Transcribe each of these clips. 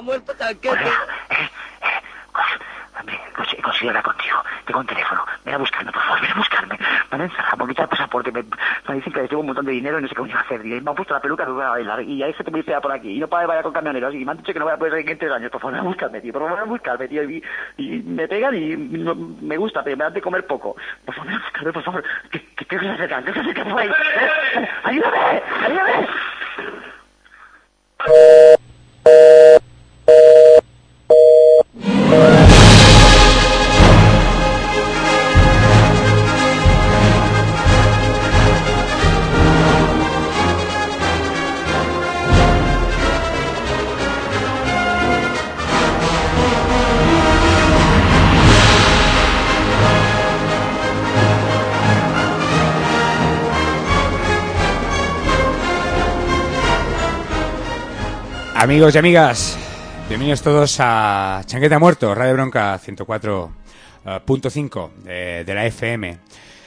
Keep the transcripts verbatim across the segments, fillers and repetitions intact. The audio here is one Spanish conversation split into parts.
muerto Chanquete. Hola, eh, eh, hombre, he conseguido hablar contigo. Tengo un teléfono. Ven a buscarme, por favor, ven a buscarme. Me han encerrado, me han quitado el pasaporte. Me, me dicen que les llevo un montón de dinero y no sé cómo iba a hacer. Y me han puesto la peluca que voy a bailar. Y ahí se te me dice por aquí. Y no para de bailar con camioneros. Y me han dicho que no voy a poder salir en tres años. Por favor, ven a buscarme, tío. Por favor, ven a buscarme, tío. Y, y me pegan y no, me gusta, pero me dan de comer poco. Por favor, ven a buscarme, por favor. ¿Qué, qué, qué se acercan? ¿Qué se acercan por ahí? ¿Eh? ¡Ayúdame! ¡Ayúdame! Amigos y amigas, bienvenidos todos a Chanquete ha muerto, Radio Bronca ciento cuatro punto cinco de, de la F M.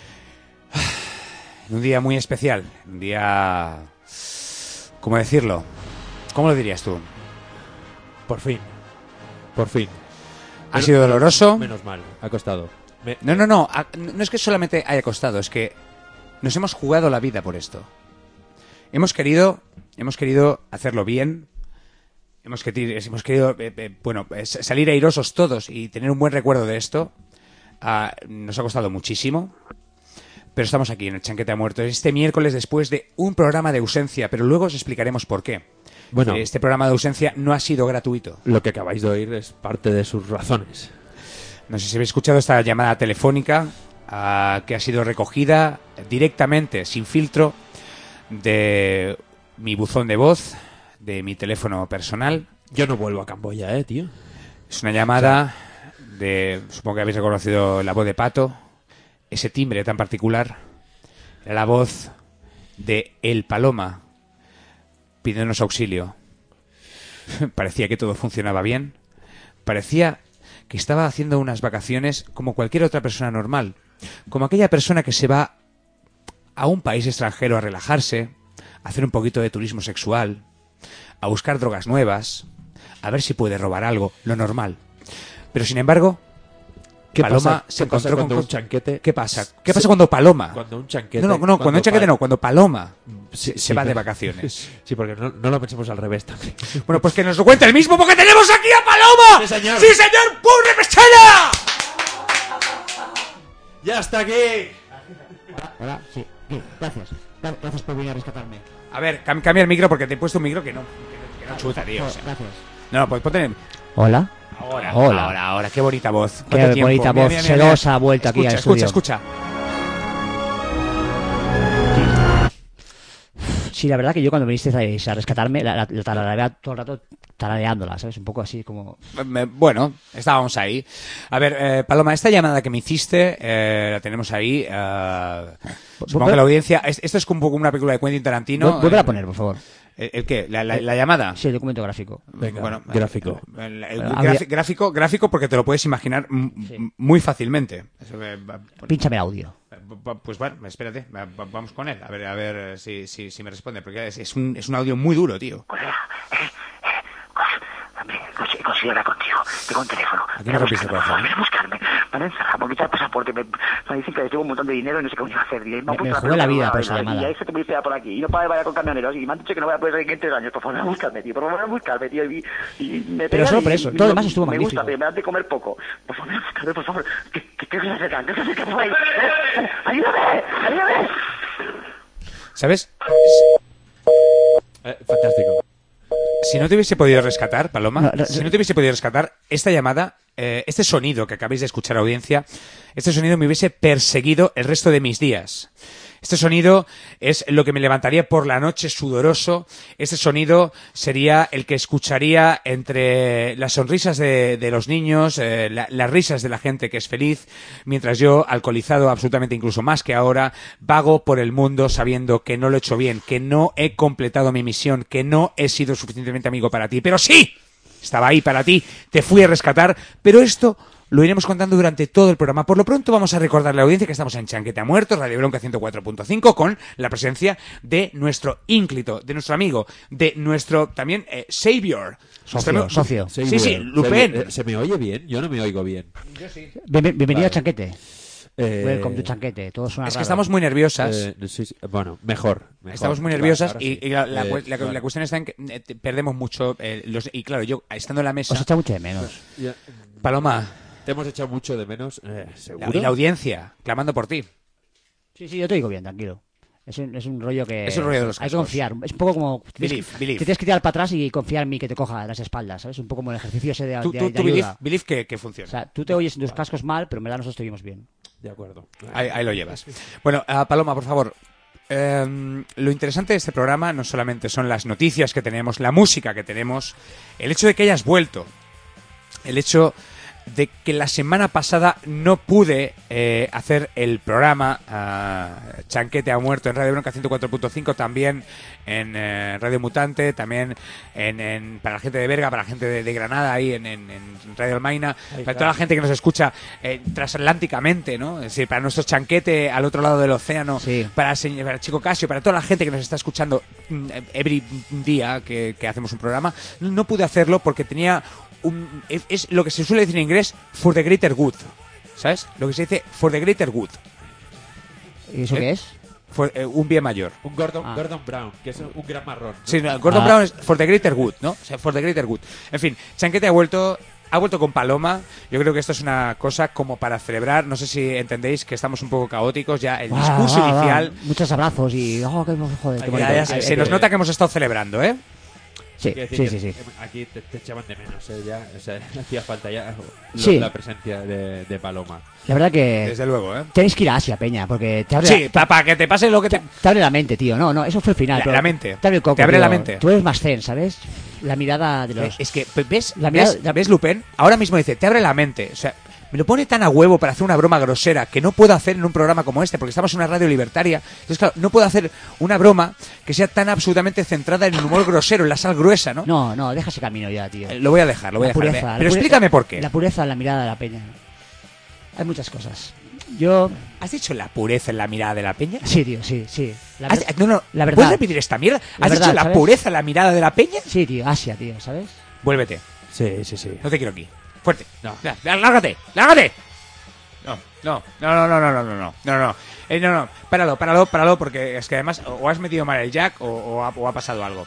Un día muy especial, un día... ¿Cómo decirlo? ¿Cómo lo dirías tú? Por fin, por fin. ¿Ha menos, sido doloroso? Menos mal, ha costado. Me... No, no, no, no es que solamente haya costado, es que nos hemos jugado la vida por esto. Hemos querido, hemos querido hacerlo bien. Hemos querido, hemos querido eh, eh, bueno, eh, salir airosos todos y tener un buen recuerdo de esto. Uh, nos ha costado muchísimo, pero estamos aquí en el Chanquete ha muerto. Este miércoles después de un programa de ausencia, pero luego os explicaremos por qué. Bueno, este programa de ausencia no ha sido gratuito. Lo que acabáis de oír es parte de sus razones. No sé si habéis escuchado esta llamada telefónica uh, que ha sido recogida directamente, sin filtro, de mi buzón de voz, de mi teléfono personal. Yo no vuelvo a Camboya, eh, tío. Es una llamada, o sea, de... Supongo que habéis reconocido la voz de Pato. Ese timbre tan particular. Era la voz de El Paloma pidiéndonos auxilio. Parecía que todo funcionaba bien. Parecía que estaba haciendo unas vacaciones como cualquier otra persona normal. Como aquella persona que se va a un país extranjero a relajarse, a hacer un poquito de turismo sexual, a buscar drogas nuevas, a ver si puede robar algo, lo normal. Pero sin embargo, ¿qué Paloma pasa? se ¿Qué pasa encontró cuando con un chanquete? ¿Qué pasa? ¿Qué pasa cuando Paloma? Cuando un chanquete. No, no, no, cuando, cuando un chanquete no, cuando Paloma sí, se sí, va pero... de vacaciones. Sí, porque no, no lo pensemos al revés también. Bueno, pues que nos lo cuente el mismo, porque tenemos aquí a Paloma. Sí, señor. Sí, señor. ¡Purre Pestella! ¡Ya está aquí! Hola, hola, sí, sí, gracias. Gracias por venir a rescatarme. A ver, cam cambia el micro porque te he puesto un micro que no, que, que no chuta, tío. O sea. Gracias. No, pues ponte... Hola. Ahora, Hola. ahora, ahora. Qué bonita voz. Qué tiempo? bonita Mira, voz. mira, mira, Sedosa mira. ha vuelto aquí al Escucha, estudio. escucha, Sí, la verdad que yo cuando viniste a rescatarme, la, la, la tarareaba todo el rato tarareándola, ¿sabes? Un poco así como... Bueno, estábamos ahí. A ver, eh, Paloma, esta llamada que me hiciste, eh, la tenemos ahí. Eh, supongo que la audiencia... Esto es como una película de Quentin Tarantino. Vuelve a poner, por favor. ¿El, el qué? ¿La, la, la llamada? Sí, el documento gráfico. Venga, bueno, gráfico. El, el, el grafi gráfico, gráfico porque te lo puedes imaginar sí. muy fácilmente. Eso, eh, bueno. Pínchame el audio. Pues bueno, espérate, vamos con él, a ver, a ver si, si, si me responde, porque es, es, un, es un audio muy duro, tío. Hola, eh, eh, hombre, he conseguido hablar contigo, tengo un teléfono. Aquí no rompiste el corazón. Ven a buscarme, me han encerrado, me han quitado el pasaporte, me, me dicen que les llevo un montón de dinero y no sé cómo iba a hacer. Y me, me, me jugué la vida por esa llamada. Y ahí se te me dice por aquí, y no para de bailar con camioneros, y me han dicho que no voy a poder salir en tres años. Por favor, ven a buscarme, tío, por favor, ven a buscarme, tío. Y, y me Pero solo por eso, y, todo lo y demás estuvo me magnífico. Me gusta, pero me dan de comer poco. Por favor, ven a buscarme, por favor. ¿Qué, qué, qué se acercan? ¿Qué se acercan por ahí? ¿Eh? ¡Ayúdame! ¡Ayúdame! ¿Sabes? Eh, fantástico. Si no te hubiese podido rescatar, Paloma, No, no, si no te hubiese podido rescatar, esta llamada, eh, este sonido que acabáis de escuchar, audiencia, este sonido me hubiese perseguido el resto de mis días. Este sonido es lo que me levantaría por la noche sudoroso. Este sonido sería el que escucharía entre las sonrisas de, de los niños, eh, la, las risas de la gente que es feliz, mientras yo, alcoholizado absolutamente incluso más que ahora, vago por el mundo sabiendo que no lo he hecho bien, que no he completado mi misión, que no he sido suficientemente amigo para ti. Pero sí, estaba ahí para ti, te fui a rescatar, pero esto lo iremos contando durante todo el programa. Por lo pronto vamos a recordarle a la audiencia que estamos en Chanquete a Muerto, Radio Bronca ciento cuatro punto cinco, con la presencia de nuestro ínclito, de nuestro amigo, de nuestro también eh, Savior. Socio, Nuestro- socio. Sí, sí, ¿Se, Lupin. me- ¿Se me oye bien? Yo no me oigo bien. Bien- bienvenido Vale. a Chanquete. Eh, Welcome to Chanquete. Todo suena Es que raro. estamos muy nerviosas. eh, sí, sí, bueno, mejor, mejor. Estamos muy Vale, nerviosas ahora y, sí. y la, la Eh, cu- la- vale. la cuestión está en que eh, te- perdemos mucho. eh, los, y claro, yo estando en la mesa, Os echa mucho de menos. Ya, Paloma, te hemos echado mucho de menos, eh, la, ¿seguro? y la audiencia, clamando por ti. Sí, sí, yo te digo bien, tranquilo. Es un, es un rollo que... Es un rollo de los Hay que cascos. confiar. Es un poco como... tienes Believe, que- believe. Te tienes que tirar para atrás y confiar en mí que te coja las espaldas, ¿sabes? Un poco como el ejercicio ese de, Tú, de- tú, de tú believe, ayuda. believe que, que O funciona. sea, tú te oyes en tus cascos mal, pero en verdad nosotros te oímos bien. De acuerdo. Ahí, ahí lo llevas. Bueno, ah, Paloma, por favor. eh, lo interesante de este programa no solamente son las noticias que tenemos, la música que tenemos, el hecho de que hayas vuelto, el hecho de que la semana pasada no pude eh, hacer el programa ah, Chanquete ha muerto en Radio Bronca ciento cuatro punto cinco, también en eh, Radio Mutante, también en, en- para la gente de Berga, para la gente de, de Granada, ahí en, en- en Radio Almaina, para toda la gente que nos escucha eh, transatlánticamente, ¿no? Es decir, para nuestro Chanquete al otro lado del océano, Sí. para, señ- para Chico Casio, para toda la gente que nos está escuchando mm, every día que, que hacemos un programa, no, no pude hacerlo porque tenía un, es, es lo que se suele decir en inglés for the greater good, ¿sabes? Lo que se dice for the greater good, ¿Y eso Eh, qué es? for- eh, un bien mayor. Un Gordon, Ah. Gordon Brown, que es un gran marrón. ¿no? Sí, no, Gordon Ah. Brown es for the greater good, ¿no? O sea, for the greater good. En fin, Chanquete ha vuelto, ha vuelto con Paloma. Yo creo que esto es una cosa como para celebrar. No sé si entendéis que estamos un poco caóticos ya. El Guau, discurso guau, guau. inicial. Muchos abrazos y... Oh, qué, joder, qué Ya, bonito. ya se, Hay- se hay nos que- nota que hemos estado celebrando, ¿eh? Sí, Quiero sí, decir sí, que, sí. eh, Aquí te, te echaban de menos, ¿eh? Ya, o sea, hacía falta ya lo- Sí. la presencia de, de Paloma. La verdad que... Desde luego, ¿eh? Tenéis que ir a Asia, Peña, porque te abre, Sí, la, para que te pase lo que te... te abre la mente, tío. No, no, eso fue el final. La- pero la mente. Te abre el coco, Te abre tío. la mente. Tú eres más zen, ¿sabes? La mirada de los... Eh, Es que, ¿ves? La ¿Ves, mirada- ¿Ves, Lupin? Ahora mismo dice, te abre la mente. O sea, me lo pone tan a huevo para hacer una broma grosera que no puedo hacer en un programa como este, porque estamos en una radio libertaria. Entonces, claro, no puedo hacer una broma que sea tan absolutamente centrada en el humor grosero, en la sal gruesa, ¿no? No, no, deja ese camino ya, tío. Eh, Lo voy a dejar, lo voy a La dejar. pureza, la Pero pureza- explícame por qué. La pureza en la mirada de la peña. Hay muchas cosas. Yo... ¿Has dicho la pureza en la mirada de la peña? Sí, tío, sí, sí. La ¿Has- ver- No, no, la verdad. ¿puedes repetir esta mierda? La ¿Has verdad, dicho la ¿sabes? pureza en la mirada de la peña? Sí, tío, Asia, tío, ¿sabes? Vuélvete. Sí, sí, sí. No te quiero aquí. Fuerte. No. Ya, ya, lárgate, lárgate. No, no, no, no, no, no, no, no, no, no, no. Eh, no, no, páralo, páralo, páralo, porque es que además o has metido mal el jack o, o ha, o ha pasado algo.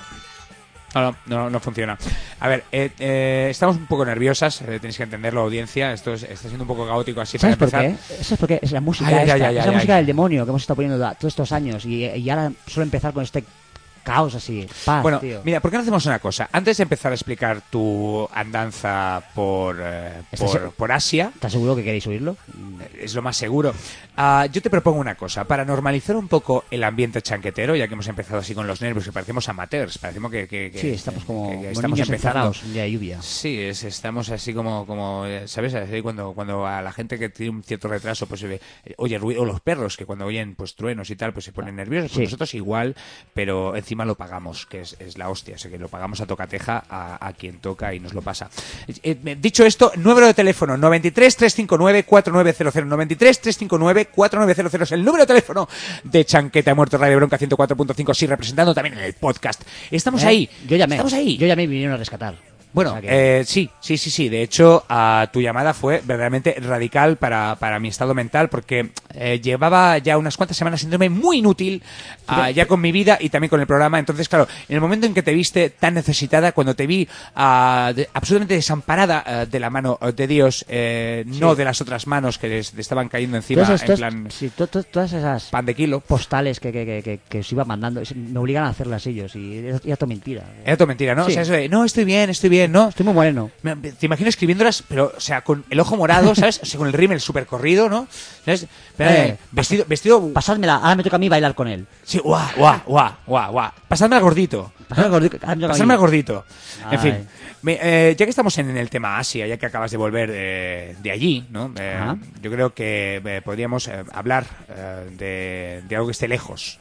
No, no, no, no funciona. A ver, eh, eh, estamos un poco nerviosas, eh, tenéis que entenderlo, audiencia. Esto es- está siendo un poco caótico así para ¿Sabes por empezar. qué? Eso es porque es la música Ay, ay, esta, ay, ay, es la ay, música ay. del demonio que hemos estado poniendo da- todos estos años y, y ahora suelo empezar con este caos así. Paz, Bueno, tío. mira, ¿por qué no hacemos una cosa? Antes de empezar a explicar tu andanza por, eh, ¿Estás por, seguro? por Asia, ¿Estás seguro que queréis oírlo? es lo más seguro. Ah, yo te propongo una cosa, para normalizar un poco el ambiente chanquetero, ya que hemos empezado así con los nervios, que parecemos amateurs, parecemos que, que- que- Sí, estamos como, que- que como estamos niños empezando. encerrados un día de lluvia. Sí, es- estamos así como, como eh, ¿sabes? Así cuando, cuando a la gente que tiene un cierto retraso, pues eh, oye ruido, o los perros que cuando oyen pues truenos y tal, pues se ponen nerviosos, pues Sí. nosotros igual, pero encima lo pagamos, que es, es la hostia, o sea que lo pagamos a tocateja a, a quien toca y nos lo pasa. Eh, eh, dicho esto, número de teléfono noventa y tres, trescientos cincuenta y nueve, cuarenta y nueve cero cero, noventa y tres, trescientos cincuenta y nueve, cuarenta y nueve cero cero es el número de teléfono de Chanquete ha muerto Radio Bronca ciento cuatro punto cinco, sí, representando también en el podcast. Estamos ¿Eh? ahí. Yo llamé. Estamos ahí. Yo llamé y vinieron a rescatar. Bueno, O sea que- eh, sí, sí, sí, sí. De hecho, a tu llamada fue verdaderamente radical para, para mi estado mental porque eh, llevaba ya unas cuantas semanas sintiéndome muy inútil ah, ya con mi vida y también con el programa. Entonces, claro, en el momento en que te viste tan necesitada, cuando te vi ah, de- absolutamente desamparada ah, de la mano de Dios, eh, no de las otras manos que les, le estaban cayendo encima todas, en esas- plan sí, to- to- todas esas pan de kilo. postales que, que, que, que, que os iba mandando es- me obligan a hacerlas ellos y es- ya todo mentira. Era todo mentira, ¿no? Sí. O sea, eso de, no, estoy bien, estoy bien, ¿no? Estoy muy moreno. Me- me- Te imagino escribiéndolas, pero, o sea, con el ojo morado, ¿sabes? O sea, con el rímel súper corrido, ¿no? ¿Sabes? Pero, Eh, eh, vestido, vestido... Pasádmela, ahora me toca a mí bailar con él. Sí, guau, guau, guau, guau, guau. Pasadme al gordito. Pasarme al gordito, ahora me toca a mí. Pasarme al gordito. En Ay. fin, me- eh, ya que estamos en, en el tema Asia, ya que acabas de volver eh, de allí, ¿no? Eh, Ajá. yo creo que eh, podríamos eh, hablar eh, de, de algo que esté lejos.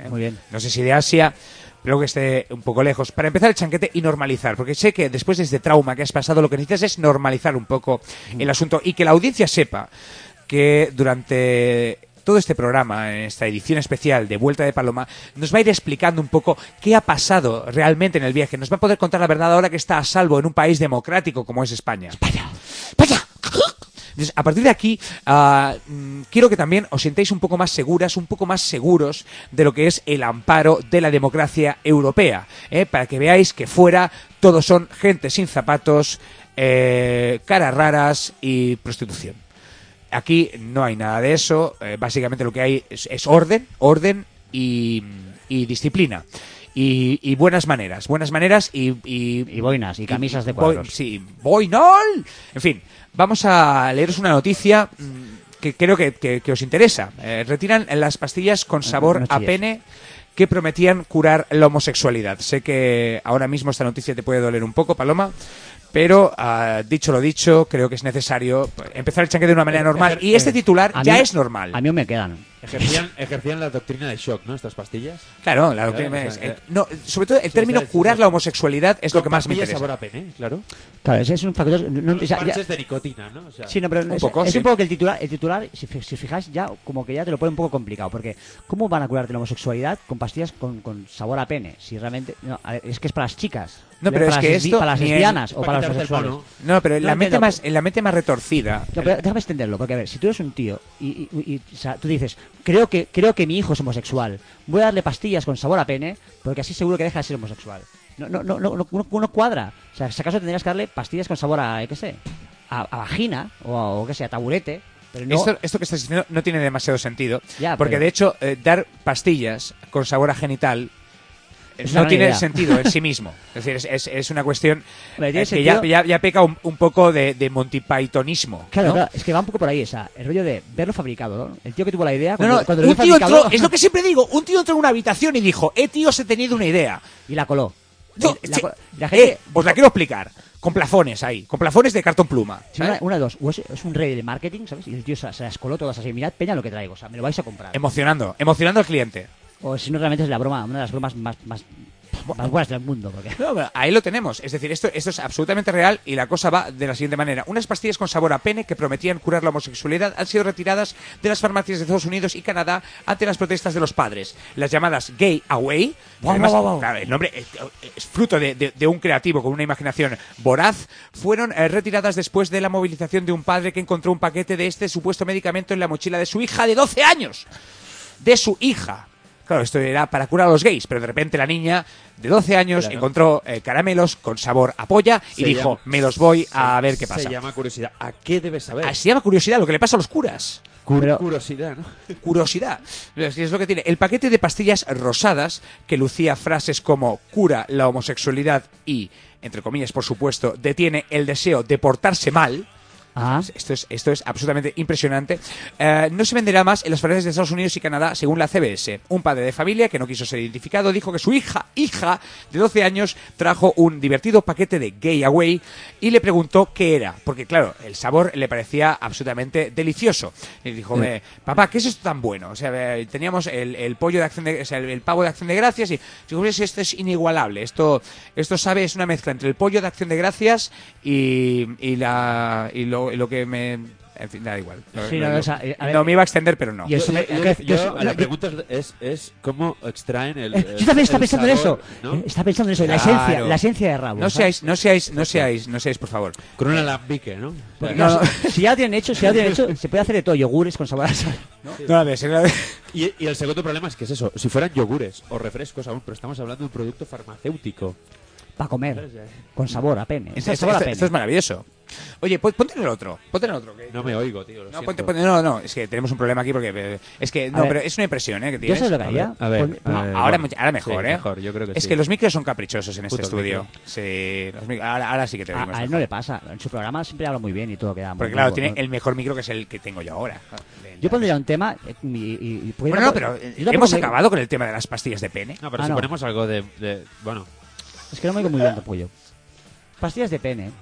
¿eh? Muy bien. No sé si de Asia, pero que esté un poco lejos. Para empezar el chanquete y normalizar, porque sé que después de este trauma que has pasado, lo que necesitas es normalizar un poco el asunto y que la audiencia sepa que durante todo este programa, en esta edición especial de Vuelta de Paloma, nos va a ir explicando un poco qué ha pasado realmente en el viaje. Nos va a poder contar la verdad ahora que está a salvo en un país democrático como es España. ¡España! ¡España! Entonces, a partir de aquí, uh, quiero que también os sintáis un poco más seguras, un poco más seguros de lo que es el amparo de la democracia europea, ¿eh? Para que veáis que fuera todos son gente sin zapatos, eh, caras raras y prostitución. Aquí no hay nada de eso, eh, básicamente lo que hay es, es orden, orden y, y disciplina. Y, y buenas maneras, buenas maneras y... Y, y boinas, y camisas y, de cuadros. Boi, sí, boinol. En fin, vamos a leeros una noticia que creo que, que, que os interesa. Eh, retiran las pastillas con sabor no a pene que prometían curar la homosexualidad. Sé que ahora mismo esta noticia te puede doler un poco, Paloma, pero uh, dicho lo dicho, creo que es necesario empezar el chanquete de una manera normal. Y este titular a ya mí, es normal. A mí me quedan. Ejercían, ejercían la doctrina de shock, ¿no? Estas pastillas. Claro, la doctrina Claro, es, o sea, eh, no, sobre todo el sí, término sí, sí, curar sí. la homosexualidad es lo que más me Pastillas interesa. sabor a pene, claro. Claro, ese es un factor... No, Unos ya- ya- parches de nicotina, ¿no? O sea, Sí, no, pero Un es, poco, es sí. un poco que el titular, el titular si, fi- si os fijáis, ya como que ya te lo pone un poco complicado, porque ¿cómo van a curarte la homosexualidad con pastillas con, con sabor a pene? Si realmente... No, a ver, es que es para las chicas. No, pero para es que las lesbi- esto para las ni en- lesbianas es o para para los quitarte el homosexuales. mono. No, pero en No la, mente entiendo. más, en la mente más retorcida. No, pero déjame entenderlo, porque a ver, si tú eres un tío y, y- y- o sea, tú dices, creo que creo que mi hijo es homosexual, voy a darle pastillas con sabor a pene, porque así seguro que deja de ser homosexual. No, no, no, no, no, no- no cuadra. O sea, si acaso tendrías que darle pastillas con sabor a, eh, qué sé, a, a vagina o, a, o qué sé, a taburete. Pero no, Esto, esto que estás diciendo no tiene demasiado sentido. Ya, porque pero- de hecho, eh, dar pastillas con sabor a genital eh, Es una no gran tiene idea. sentido en sí mismo. Es decir, es, es- es una cuestión Hombre, tiene eh, que ya, sentido. ya, ya peca un, un poco de, de Monty Pythonismo. Claro, ¿no? claro, es que va un poco por ahí, o sea, el rollo de verlo fabricado, ¿no? El tío que tuvo la idea, No, cuando, no, cuando lo un vio tío fabricado, entró, es lo que siempre digo, un tío entró en una habitación y dijo, eh, tío, se he tenido una idea. y la coló. No, Y la, sí, co- la gente... eh, os la quiero explicar. Con plafones ahí, con plafones de cartón pluma. Sí, una, ¿sabes? una de dos, o es, es un rey del marketing, ¿sabes? Y el tío se, se las coló todas así, mirad, peña, lo que traigo, o sea, me lo vais a comprar. Emocionando, emocionando al cliente. O si no, realmente es la broma, una de las bromas más, más, más buenas del mundo. Porque... No, pero ahí lo tenemos. Es decir, esto, esto es absolutamente real y la cosa va de la siguiente manera. Unas pastillas con sabor a pene que prometían curar la homosexualidad han sido retiradas de las farmacias de Estados Unidos y Canadá ante las protestas de los padres. Las llamadas Gay Away, Guau, además, guau, guau. claro, el nombre es, es fruto de, de- de un creativo con una imaginación voraz, fueron eh, retiradas después de la movilización de un padre que encontró un paquete de este supuesto medicamento en la mochila de su hija de doce años. De su hija. Claro, esto era para curar a los gays, pero de repente la niña de doce años Claro. encontró eh, caramelos con sabor a polla y Se dijo, llama- me los voy se- a ver qué pasa. Se llama curiosidad. ¿A qué debes saber? Ah, se llama curiosidad, lo que le pasa a los curas. Cur- Pero- curiosidad, ¿no? Curiosidad. Es es lo que tiene. El paquete de pastillas rosadas, que lucía frases como cura la homosexualidad y, entre comillas, por supuesto, detiene el deseo de portarse mal. Ah, Esto es, esto es absolutamente impresionante. Eh, no se venderá más en las farmacias de Estados Unidos y Canadá, según la C B S. Un padre de familia, que no quiso ser identificado, dijo que su hija, hija de doce años, trajo un divertido paquete de Gay Away y le preguntó qué era. Porque, claro, el sabor le parecía absolutamente delicioso. Y dijo, eh, papá, ¿qué es esto tan bueno? O sea, eh, teníamos el, el pollo de acción de, o sea, el, el pavo de acción de gracias y digo, "Es- esto es inigualable. Esto, esto sabe, es una mezcla entre el pollo de acción de gracias y, y, la, y lo, lo que me... En fin, da igual. No, Sí, no, no, no. o sea, eh, a ver, No, me iba a extender, pero no. y eso me- Yo- que- yo- que- yo- no, la yo- pregunta es, es cómo extraen el. eh, el- yo también estaba el pensando en eso. sabor, ¿no? Eh, Estaba pensando en eso, la Claro. esencia, la esencia de rabo. No ¿sabes? seáis, no seáis, no seáis, no seáis, por favor. Con un alambique, ¿no? Porque, No, claro, no. Si, si ya lo tienen hecho, si ya lo tienen hecho, se puede hacer de todo, yogures con sabor a sal. No, a ver, será- Y, y el segundo problema es que es eso. Si fueran yogures o refrescos aún, pero estamos hablando de un producto farmacéutico. Para comer, con sabor a pene. Esto, sabor a esto- pene. esto es maravilloso. Oye, pon- ponte en el otro. Ponte en el otro. que- No me oigo, tío. Lo No, siento. ponte- ponte- no, no, es que tenemos un problema aquí porque eh, es que no, ver. pero es una impresión, ¿eh? Que ¿Yo tienes. sabes lo que A haría? ver, a ver, Pon- a No, ver, ahora, bueno. mu- ahora mejor, Sí, ¿eh? mejor, yo creo que es sí. que los micros son caprichosos en este Putos estudio. micros. Sí, los mic- ahora, ahora sí que te A, oímos. a él mejor. no le pasa. En su programa siempre habla muy bien y todo queda muy Porque claro, muy tiene bueno. el mejor micro que es el que tengo yo ahora. Yo pondría un tema eh, y... y- y- porque Bueno, no, yo pero tampoco- eh, yo tampoco hemos me- acabado con el tema de las pastillas de pene. No, pero Ah, si no. ponemos algo de, de- Bueno, Es que no me oigo muy bien tampoco. Pastillas de pene.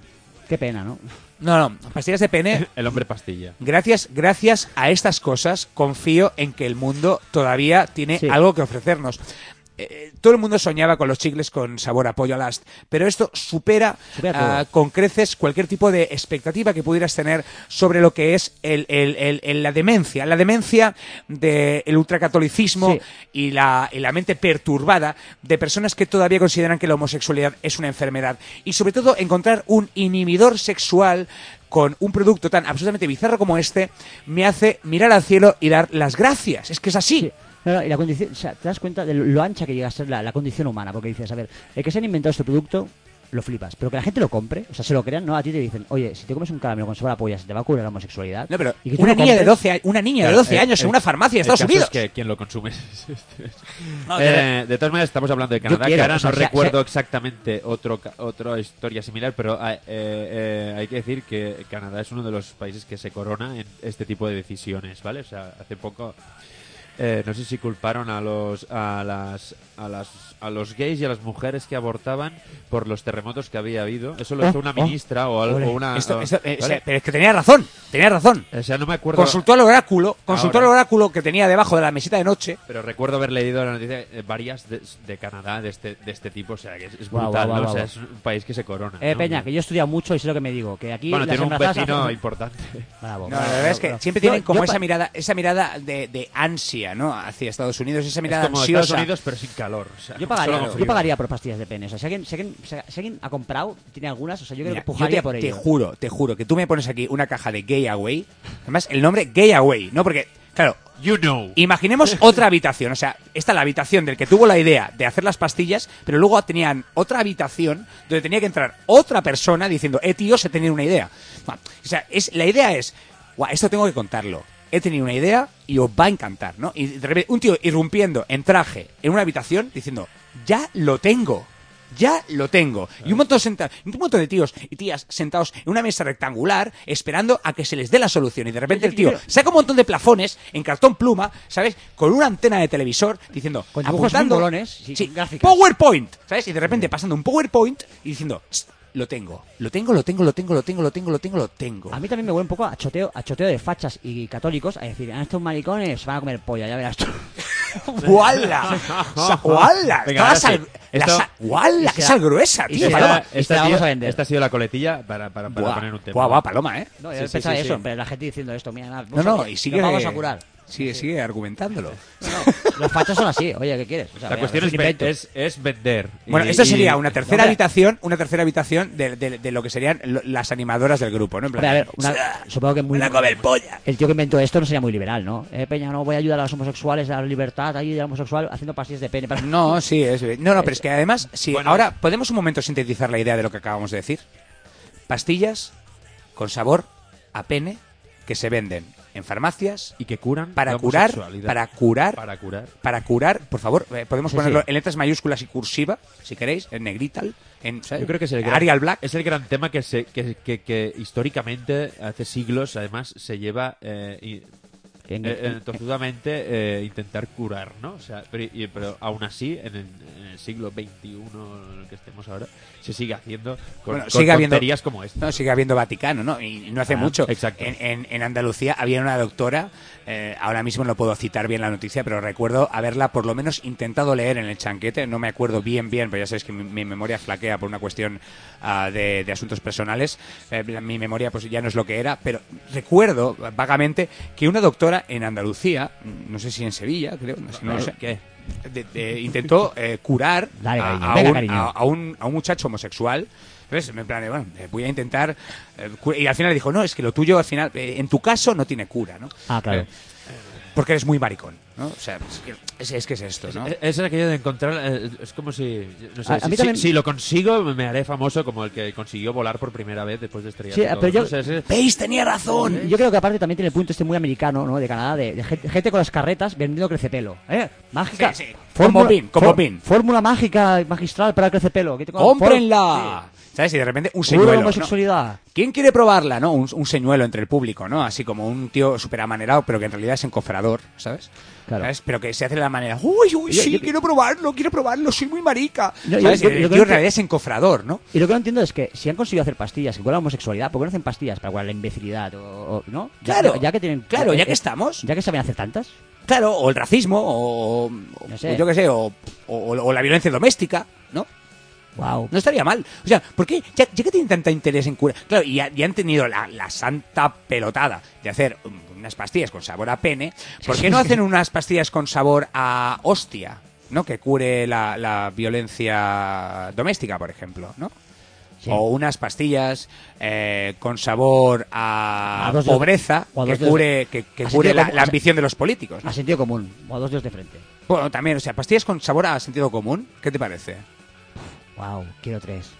Qué pena, ¿no? No, no, pastillas de pene. El hombre pastilla. Gracias, gracias a estas cosas confío en que el mundo todavía tiene Sí. algo que ofrecernos. Eh, todo el mundo soñaba con los chicles con sabor a pollo last, pero esto supera, Supera ah, todo. con creces cualquier tipo de expectativa que pudieras tener sobre lo que es el, el- el- el- la demencia, la demencia del ultracatolicismo Sí. y, la, y la mente perturbada de personas que todavía consideran que la homosexualidad es una enfermedad. Y sobre todo encontrar un inhibidor sexual con un producto tan absolutamente bizarro como este me hace mirar al cielo y dar las gracias. Es que es así. Sí. No, no, y la condición, o sea, te das cuenta de lo ancha que llega a ser la, la condición humana, porque dices, a ver, el que se han inventado este producto, lo flipas, pero que la gente lo compre, o sea, se lo crean, no, a ti te dicen, oye, si te comes un caramelo con sabor a polla, se te va a curar la homosexualidad. No, pero Y que tú una lo niña de compres- doce años, una niña de Claro, doce el- años en el- una farmacia de el Estados caso Unidos. es que quien lo consume es este. No, Eh, de todas maneras, estamos hablando de Canadá, quiero, que ahora o sea, no sea- recuerdo sea- exactamente otro, ca- otra historia similar, pero eh, eh, hay que decir que Canadá es uno de los países que se corona en este tipo de decisiones, ¿vale? O sea, hace poco, eh, no sé si culparon a los a las a las a los gays y a las mujeres que abortaban por los terremotos que había habido. Eso lo Oh, hizo una oh, ministra o algo, ole. o una. Esto- o- esto- eh, ¿vale? o sea, pero es que tenía razón, tenía razón. O sea, no me acuerdo. Consultó al oráculo, consultó al Ahora. oráculo que tenía debajo de la mesita de noche. Pero recuerdo haber leído la noticia eh, varias de, de Canadá de este de este tipo, o sea, que es, es Guau, brutal, guau, ¿no? guau, O sea, guau. es un país que se corona. Eh, ¿no? Peña, que yo he estudiado mucho y sé lo que me digo, que aquí Bueno, las tiene un embarazadas vecino hacen- importante. Bravo, No, bravo, la verdad es que bravo. siempre Yo- tienen como yo esa pa- mirada, esa mirada de, de ansia, ¿no? Hacia Estados Unidos, esa Es mirada como ansiosa. Estados Unidos, pero sin calor. O sea, Yo pagaría, solo con yo frío. pagaría por pastillas de pene. O sea, si alguien, si alguien, si alguien ha comprado, tiene algunas, o sea, yo creo Mira, que pujaría yo te, por te ello. juro, te juro que tú me pones aquí una caja de Gay Away. Además, el nombre Gay Away, ¿no? Porque, claro, You know. imaginemos otra habitación. O sea, esta es la habitación del que tuvo la idea de hacer las pastillas, pero luego tenían otra habitación donde tenía que entrar otra persona diciendo, eh, tío, se tenía una idea. Bueno, o sea, es, la idea es, guau, esto tengo que contarlo. He tenido una idea y os va a encantar, ¿no? Y de repente, un tío irrumpiendo en traje en una habitación diciendo, ya lo tengo. Ya lo tengo. Y un montón, senta- un montón de tíos y tías sentados en una mesa rectangular esperando a que se les dé la solución. Y de repente el tío saca un montón de plafones en cartón pluma, ¿sabes? Con una antena de televisor diciendo, Con dibujos muy apuntando, molones, sí, sí, con gráficas. PowerPoint, ¿sabes? Y de repente pasando un PowerPoint y diciendo, "Tss, lo tengo, lo tengo, lo tengo, lo tengo, lo tengo, lo tengo, lo tengo, lo tengo. A mí también me huele un poco a choteo, a choteo de fachas y católicos a decir, ah, estos maricones van a comer polla, ya verás tú. ¡Wala! O sea, ¡wala! Venga, Toda ahora sal- sí. la Esto- sal- ¡Wala! y ¡Qué será- sal gruesa, y tío! será- Paloma! esta esta, la vamos tío- a vender. esta ha sido la coletilla para, para, para Buah, poner un tema. buah, buah, Paloma, ¿eh? No, yo Sí, sí, pensaba sí, eso, sí. pero la gente diciendo esto, mira, nada, No, no, y sigue... nos vamos a curar. Sigue, sigue argumentándolo. Los fachos son así, oye, ¿qué quieres? O sea, La vaya, cuestión un es, invento. es, es vender. Bueno, Y- esto y- sería una tercera Hombre. habitación, una tercera habitación de, de- de lo que serían lo- las animadoras del grupo, ¿no? En plan, Hombre, a ver, una- supongo que muy... ¡Van a comer polla! El tío que inventó esto no sería muy liberal, ¿no? Eh, Peña, no voy a ayudar a los homosexuales, a la libertad ahí del homosexual haciendo pastillas de pene. Para- No, sí, es... No, no, pero es que además, si Bueno. ahora podemos un momento sintetizar la idea de lo que acabamos de decir. Pastillas con sabor a pene que se venden en farmacias y que curan para la curar, homosexualidad. para curar, Para curar. para curar, por favor, eh, podemos Sí, ponerlo sí. en letras mayúsculas y cursiva, si queréis, en negrital, en ¿sabes? Yo creo que es el gran, Arial Black. es el gran tema que, se, que, que, que históricamente, hace siglos, además, se lleva eh, y- En- eh, en- eh, tozudamente eh, intentar curar, ¿no? O sea, pero, y- pero aún así, en el, en el siglo veintiuno en el que estemos ahora, se sigue haciendo con, Bueno, con sigue habiendo- tonterías como esta. No, sigue habiendo Vaticano, ¿no? Y, y no hace Ah, mucho. exacto. En, en- en Andalucía había una doctora, eh, ahora mismo no puedo citar bien la noticia, pero recuerdo haberla por lo menos intentado leer en el chanquete. No me acuerdo bien, bien, pero ya sabéis que mi, mi memoria flaquea por una cuestión ah, de, de asuntos personales. Eh, la- mi memoria pues ya no es lo que era, pero recuerdo vagamente que una doctora en Andalucía, no sé si en Sevilla, creo, no sé, no lo sé, ¿Qué? de- de- intentó eh, curar Dale, a, cariño, a venga, un, cariño. a- a un, a un muchacho homosexual. ¿Ves? En plan, de, bueno, eh, voy a intentar... eh, cu- y al final dijo, no, es que lo tuyo al final, eh, en tu caso no tiene cura, ¿no? Ah, claro. Eh, porque eres muy maricón, ¿no? O sea, es que es, es que es esto, ¿no? Es, es aquello de encontrar. eh, Es como si. No sé, A- a si, mí si- también- si lo consigo, me haré famoso como el que consiguió volar por primera vez después de estrellar. Sí, todo, pero yo- ¿no? O sea, es- ¿Veis? Tenía razón. Yo creo que aparte también tiene el punto este muy americano, ¿no? De Canadá, de, de gente, gente con las carretas vendiendo crecepelo. ¿Eh? Mágica. Sí, sí. Con Bobín, con for- Bobín. Fórmula mágica magistral para el crecepelo. ¿Qué te- ¡Cómprenla! Sí. ¿sabes? Y de repente un ¿Pura señuelo, ¿no? homosexualidad? ¿Quién quiere probarla, no? Un, un señuelo entre el público, ¿no? Así como un tío súper amanerado, pero que en realidad es encofrador, ¿sabes? Claro. ¿Sabes? Pero que se hace de la manera, uy, uy, Yo- sí, yo- quiero probarlo, quiero probarlo, soy muy marica. No, yo- ¿Sabes? yo- Y yo el creo tío en que- realidad es encofrador, ¿no? Y lo que no entiendo es que si han conseguido hacer pastillas que curan la homosexualidad, ¿por qué no hacen pastillas para curar la imbecilidad? O, o- ¿no? Ya, Claro, ya que tienen, claro, ya eh, que estamos. Ya que saben hacer tantas. Claro, o el racismo, o, o- No sé. o yo qué sé, o, o- o la violencia doméstica, ¿no? Wow. No estaría mal. O sea, ¿por qué? Ya, ya que tienen tanta interés en curar. Claro, y, ya, ya han tenido la, la santa pelotada de hacer um, unas pastillas con sabor a pene, ¿por qué no hacen unas pastillas con sabor a hostia? ¿No? Que cure la, la violencia doméstica, por ejemplo, ¿no? Sí. O unas pastillas eh, con sabor a, A dos dedos- pobreza o a que dos dedos- cure, que, que a cure sentido la, común, la a se- ambición de los políticos, ¿no? A sentido común. O a dos dedos de frente. Bueno, también, o sea, pastillas con sabor a sentido común, ¿qué te parece? Wow, quiero tres.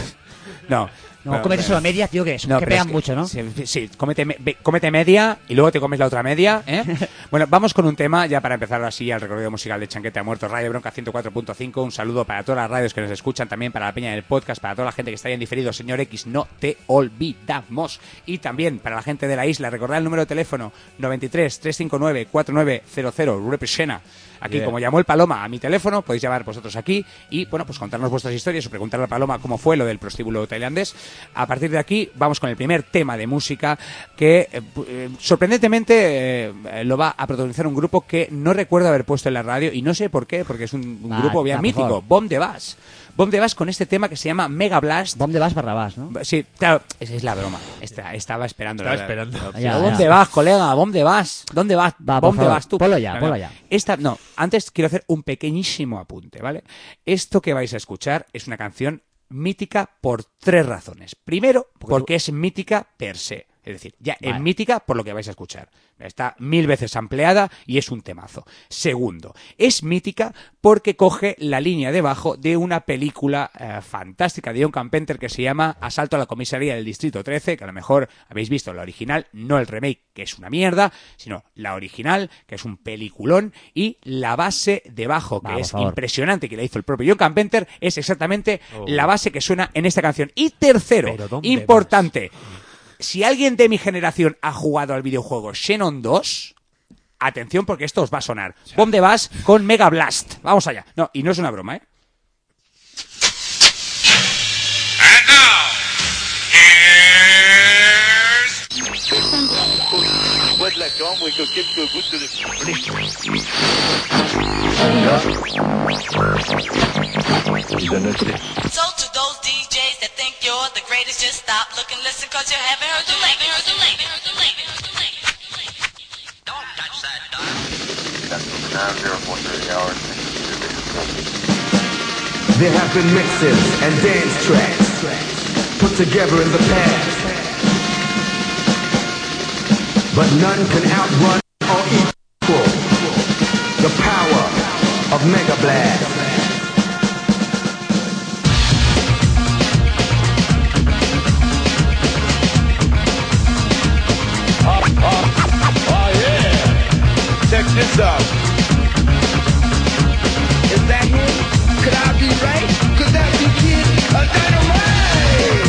No. No, Bueno, cómete bueno. solo media, tío, que, eso, No, que pero pegan es que- mucho, ¿no? Sí, sí, cómete, me- ve- cómete media y luego te comes la otra media, ¿eh? Bueno, vamos con un tema ya para empezar así al recorrido musical de Chanquete ha muerto. Radio Bronca ciento cuatro punto cinco, un saludo para todas las radios que nos escuchan, también para la peña del podcast, para toda la gente que está ahí en diferido. Señor X, no te olvidamos. Y también para la gente de la isla, recordad el número de teléfono noventa y tres, trescientos cincuenta y nueve, cuarenta y nueve cero cero, representa. Aquí, Yeah. como llamó el Paloma a mi teléfono, podéis llamar vosotros aquí y, bueno, pues contarnos vuestras historias o preguntarle al Paloma cómo fue lo del prostíbulo tailandés. A partir de aquí, vamos con el primer tema de música que, eh, eh, sorprendentemente, eh, lo va a protagonizar un grupo que no recuerdo haber puesto en la radio y no sé por qué, porque es un, un Ah, grupo bien ah, por mítico, favor. Bomb de Bass. Bomb de Bass con este tema que se llama Mega Blast. ¿Dónde vas, Barrabás, no? Sí, claro, esa es la broma. Esta- estaba esperando. Estaba la- esperando. la- Ya, ¿Dónde ya. vas, colega? ¿Dónde vas? ¿Dónde vas? Va, por ¿Dónde favor, vas tú? ponlo ya, No, ponlo no. ya. Esta, no, antes quiero hacer un pequeñísimo apunte, ¿vale? Esto que vais a escuchar es una canción mítica por tres razones. Primero, porque es mítica per se. Es decir, ya Vale. es mítica por lo que vais a escuchar. Está mil veces ampliada y es un temazo. Segundo, es mítica porque coge la línea de bajo de una película eh, fantástica de John Carpenter que se llama Asalto a la comisaría del Distrito trece, que a lo mejor habéis visto la original, no el remake, que es una mierda, sino la original, que es un peliculón, y la base de bajo, que Va, por es favor. impresionante, que la hizo el propio John Carpenter, es exactamente Oh. la base que suena en esta canción. Y tercero, Pero ¿dónde importante, si alguien de mi generación ha jugado al videojuego Xenon dos, atención porque esto os va a sonar. Bomb de Bass con Mega Blast. Vamos allá. No, y no es una broma, ¿eh? And now, here's So to those D Js that think you're the greatest, just stop, look and listen, cause you haven't heard the latest. Heard the latest. Heard the latest. Heard the latest. Don't touch that dial. There have been mixes and dance tracks put together in the past, but none can outrun or equal the power of Mega Blast. check this out. Is that him? Could I be right? Could that be Kid uh, Dynamite?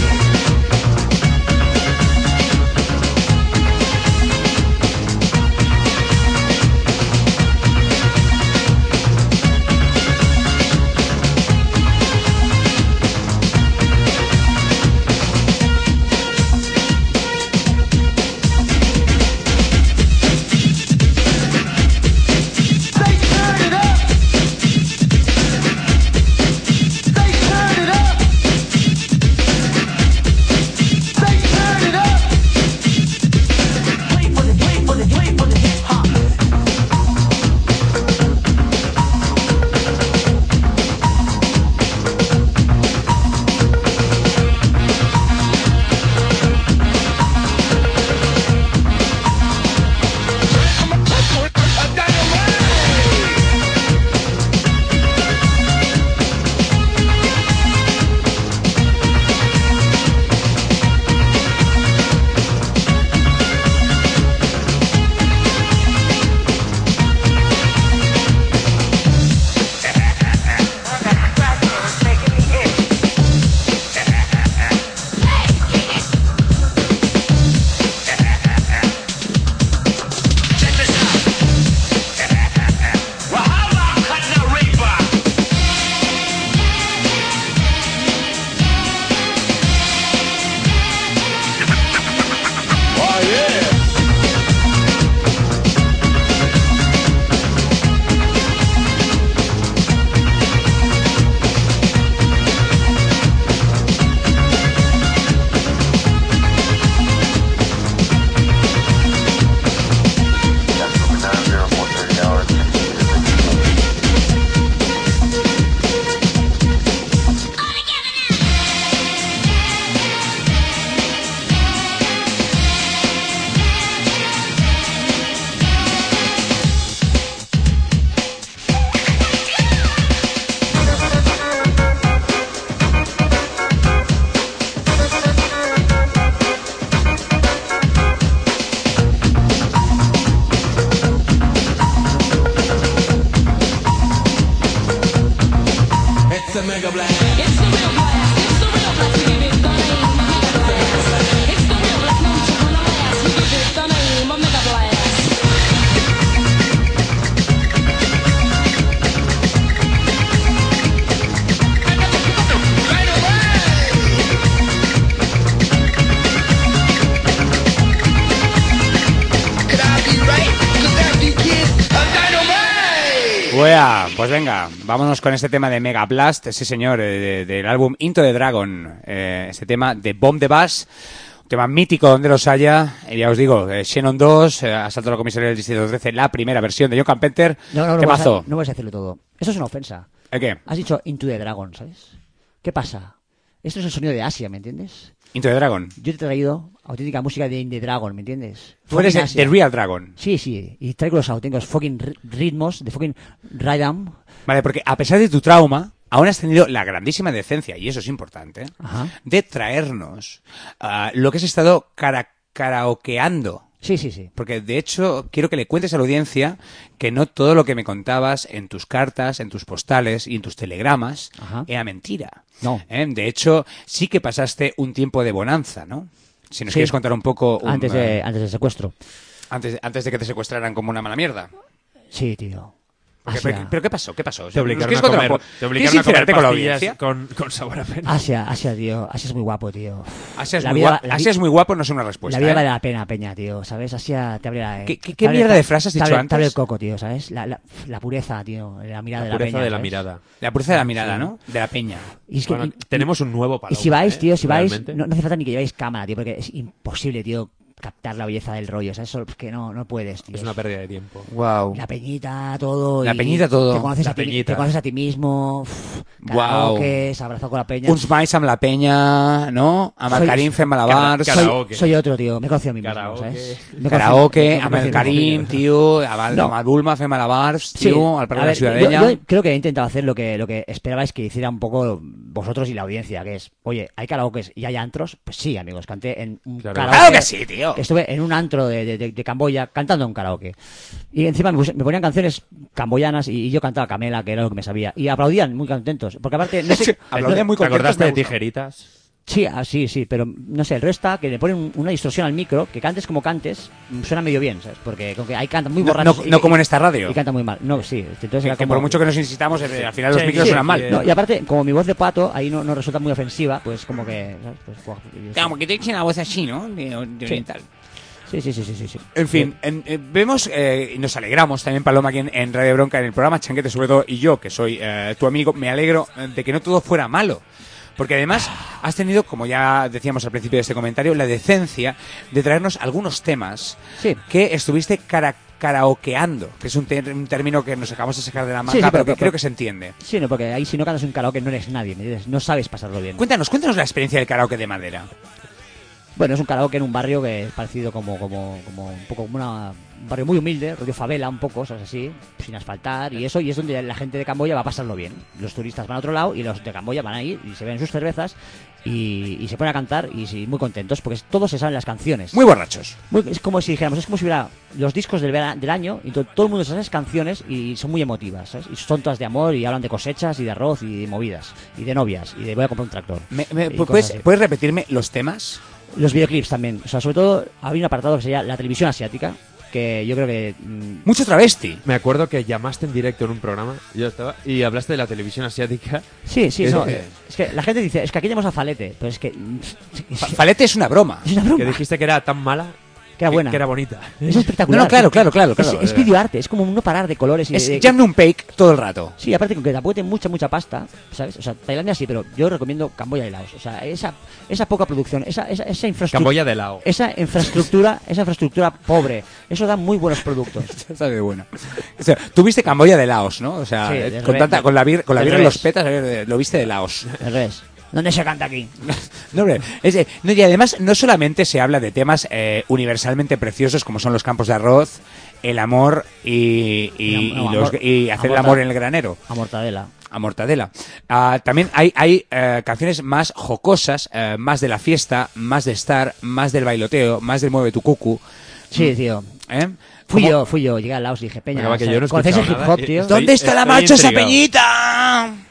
the Mega Blast. It's the real blast, it's the real blast, we give it the name of Mega Blast. It's the real blast, no trick on the last, we give it the name of Mega Blast. Could I be right? Cause that be kid a dynamite. Buea, pues venga, vámonos con este tema de Mega Blast, sí señor, eh, de- del álbum Into the Dragon, eh, este tema de Bomb the Bass, un tema mítico donde los haya, y ya os digo, eh, Xenon dos, eh, Asalto a la Comisaría del Distrito trece, la primera versión de John Carpenter, No, no, no, temazo. vas a, no vas a decirlo todo. Eso es una ofensa. ¿El qué? Has dicho Into the Dragon, ¿sabes? ¿Qué pasa? Esto es el sonido de Asia, ¿me entiendes? Into the Dragon. Yo te he traído auténtica música de In the Dragon, ¿me entiendes? Tú eres Fucking de, Asia. de Real Dragon. Sí, sí, y traigo los auténticos fucking ri- ritmos de fucking rhythm. Vale, porque a pesar de tu trauma, aún has tenido la grandísima decencia, y eso es importante, Ajá. de traernos ah, lo que has estado cara karaokeando. Sí, sí, sí. Porque, de hecho, quiero que le cuentes a la audiencia que no todo lo que me contabas en tus cartas, en tus postales y en tus telegramas Ajá. era mentira. No. ¿Eh? De hecho, sí que pasaste un tiempo de bonanza, ¿no? Si nos Sí. quieres contar un poco... un, Antes, de, eh, antes del secuestro. antes, antes de que te secuestraran como una mala mierda. Sí, tío. Porque- Asia. pero, pero ¿qué pasó? ¿Qué pasó? O Te sea, ¿nos obligaron quieres a contar comer, un poco? te ¿Quieres obligaron a comer sincerarte con la pastillas audiencia? con, con sabor a pena. Asia, Asia, tío. Asia es muy guapo, tío. Asia es, La muy vida- guapo, la vi- Asia es muy guapo, no es una respuesta. la vida ¿eh? vale la pena, Peña, tío, ¿sabes? Asia te abre la... ¿Qué- qué- te qué abre- mierda de frase has te dicho abre- antes? Te abre el coco, tío, ¿sabes? La, la, la pureza, tío, la mirada La de la pureza peña, de la ¿sabes? mirada. La pureza de la mirada, ¿no? De la peña. Y es que- Bueno, y- tenemos un nuevo Y palabra. si vais, ¿eh? tío, si vais, Realmente. no, no hace falta ni que llevéis cámara, tío, porque es imposible, tío, captar la belleza del rollo, ¿sabes? Eso es que no, no puedes, tío. Es una pérdida de tiempo. Wow. La peñita, todo. La y peñita, todo. Te conoces, La a ti, peñita. te conoces a ti mismo. Uf, Guau. karaokes, abrazado con la peña. Uns mais amb la penya, no? Amb el Soy- Karim fent malabars. Cara- soy, karaoke. soy otro, tío. Me he conocido a mí mismo, Karaoke. ¿sabes? Me he conocido- Karaoke, me he amb conocido el a mí Karim, mismo. tio, amb el, No. amb el Bulma fent malabars, Sí. tio, al Parc A de la ver, Ciudadella. Yo, yo creo que he intentado hacer lo que, lo que esperabais que hiciera un poco vosotros y la audiencia, que es, oye, ¿hay karaokes y hay antros? Pues sí, amigos, canté en un Claro. karaoke. ¡Claro que sí, tío! Que estuve en un antro de, de, de- de Camboya cantando un karaoke. Y encima me, pus- me ponían canciones camboyanas y, y yo cantaba Camela, que era lo que me sabía. Y aplaudían muy contentos. Porque aparte, no sé... Aplaudían muy ¿Te contentos, acordaste me de gusta. tijeritas? Sí, ah, sí, sí, pero no sé, el resta que le ponen un- una distorsión al micro, que cantes como cantes, mm, suena medio bien, ¿sabes? Porque como que hay cantan muy No, borrachos. no- y- no como en esta radio. Y cantan muy mal. No, sí. Entonces Que, era que como... por mucho que nos insistamos, eh, al final los Sí, micros sí, suenan mal. sí. No, y aparte, como mi voz de pato ahí no, no resulta muy ofensiva, pues como que... ¿sabes? Pues, buah, yo sé. Como que te echen la voz así, ¿no? De, de Sí. oriental. Sí, sí, sí, sí, sí, sí. En fin, en- eh, vemos eh, y nos alegramos también, Paloma, aquí en, en Radio Bronca, en el programa Changuete, sobre todo, y yo, que soy eh, tu amigo, me alegro eh, de que no todo fuera malo. Porque además has tenido, como ya decíamos al principio de este comentario, la decencia de traernos algunos temas Sí. que estuviste cara karaokeando, que es un, ter- un término que nos acabamos de sacar de la manga, Sí, sí, pero, pero- que pero- creo que se entiende. Sí, no, porque ahí si no cantas un karaoke no eres nadie, ¿me entiendes? No sabes pasarlo bien. Cuéntanos, cuéntanos la experiencia del karaoke de madera. Bueno, es un karaoke en un barrio que es parecido como, como, como un poco como una, un barrio muy humilde, rollo favela un poco, ¿sabes? Así, sin asfaltar y eso, y es donde la gente de Camboya va a pasarlo bien. Los turistas van a otro lado y los de Camboya van ahí y se ven sus cervezas y, y se ponen a cantar y sí, muy contentos porque todos se saben las canciones. Muy borrachos. Muy- es como si dijéramos, es como si hubiera los discos del, vera- del año y to- todo el mundo se sabe esas canciones y son muy emotivas, ¿sabes? Y son todas de amor y hablan de cosechas y de arroz y de movidas y de novias y de voy a comprar un tractor. Me- me- Y ¿puedes, cosas así. ¿Puedes repetirme los temas? Los videoclips también. O sea, sobre todo había un apartado que sería la televisión asiática, que yo creo que... mm, Mucho travesti. Me acuerdo que llamaste en directo en un programa, yo estaba, y hablaste de la televisión asiática. sí, sí, Es no, que- es que la gente dice, es que aquí tenemos a Falete, pero es que... mm, Fa- Falete es una broma. es una broma, Que dijiste que era tan mala que era buena. que era bonita. Es espectacular. No, no, claro, claro, claro, Es, claro. es videoarte, es como no parar de colores y de- Es de- Jamnum Peik todo el rato. Sí, aparte con que tampoco tiene mucha, mucha pasta, ¿sabes? O sea, Tailandia sí, pero yo recomiendo Camboya y Laos. O sea, esa, esa poca producción, esa, esa, esa infraestructura... Camboya de Lao. Esa infraestructura, esa infraestructura pobre, eso da muy buenos productos. Está de buena. O sea, tú viste Camboya de Laos, ¿no? O sea, Sí, eh, del con, revés. tanta, con la birra, con la Del birra en los revés. petas, a ver, eh, lo viste de Laos. Al revés. ¿Dónde se canta aquí? No, hombre, es, eh, no, y además no solamente se habla de temas eh, universalmente preciosos como son los campos de arroz, el amor y, y, No, no, y los- amor- y hacer el amor- amor en el granero. A mortadela. A mortadela. Ah, también hay, hay eh, canciones más jocosas, eh, más de la fiesta, más de estar, más del bailoteo, más del mueve tu cucu. Sí, tío. ¿eh? Fui Como- yo, fui yo, llegué a Laos y dije, Peña, Acaba que o sea, yo no he ¿conocéis el hip escuchado hop, nada y tío? estoy- ¿Dónde está la estoy marcha esa intrigado. peñita?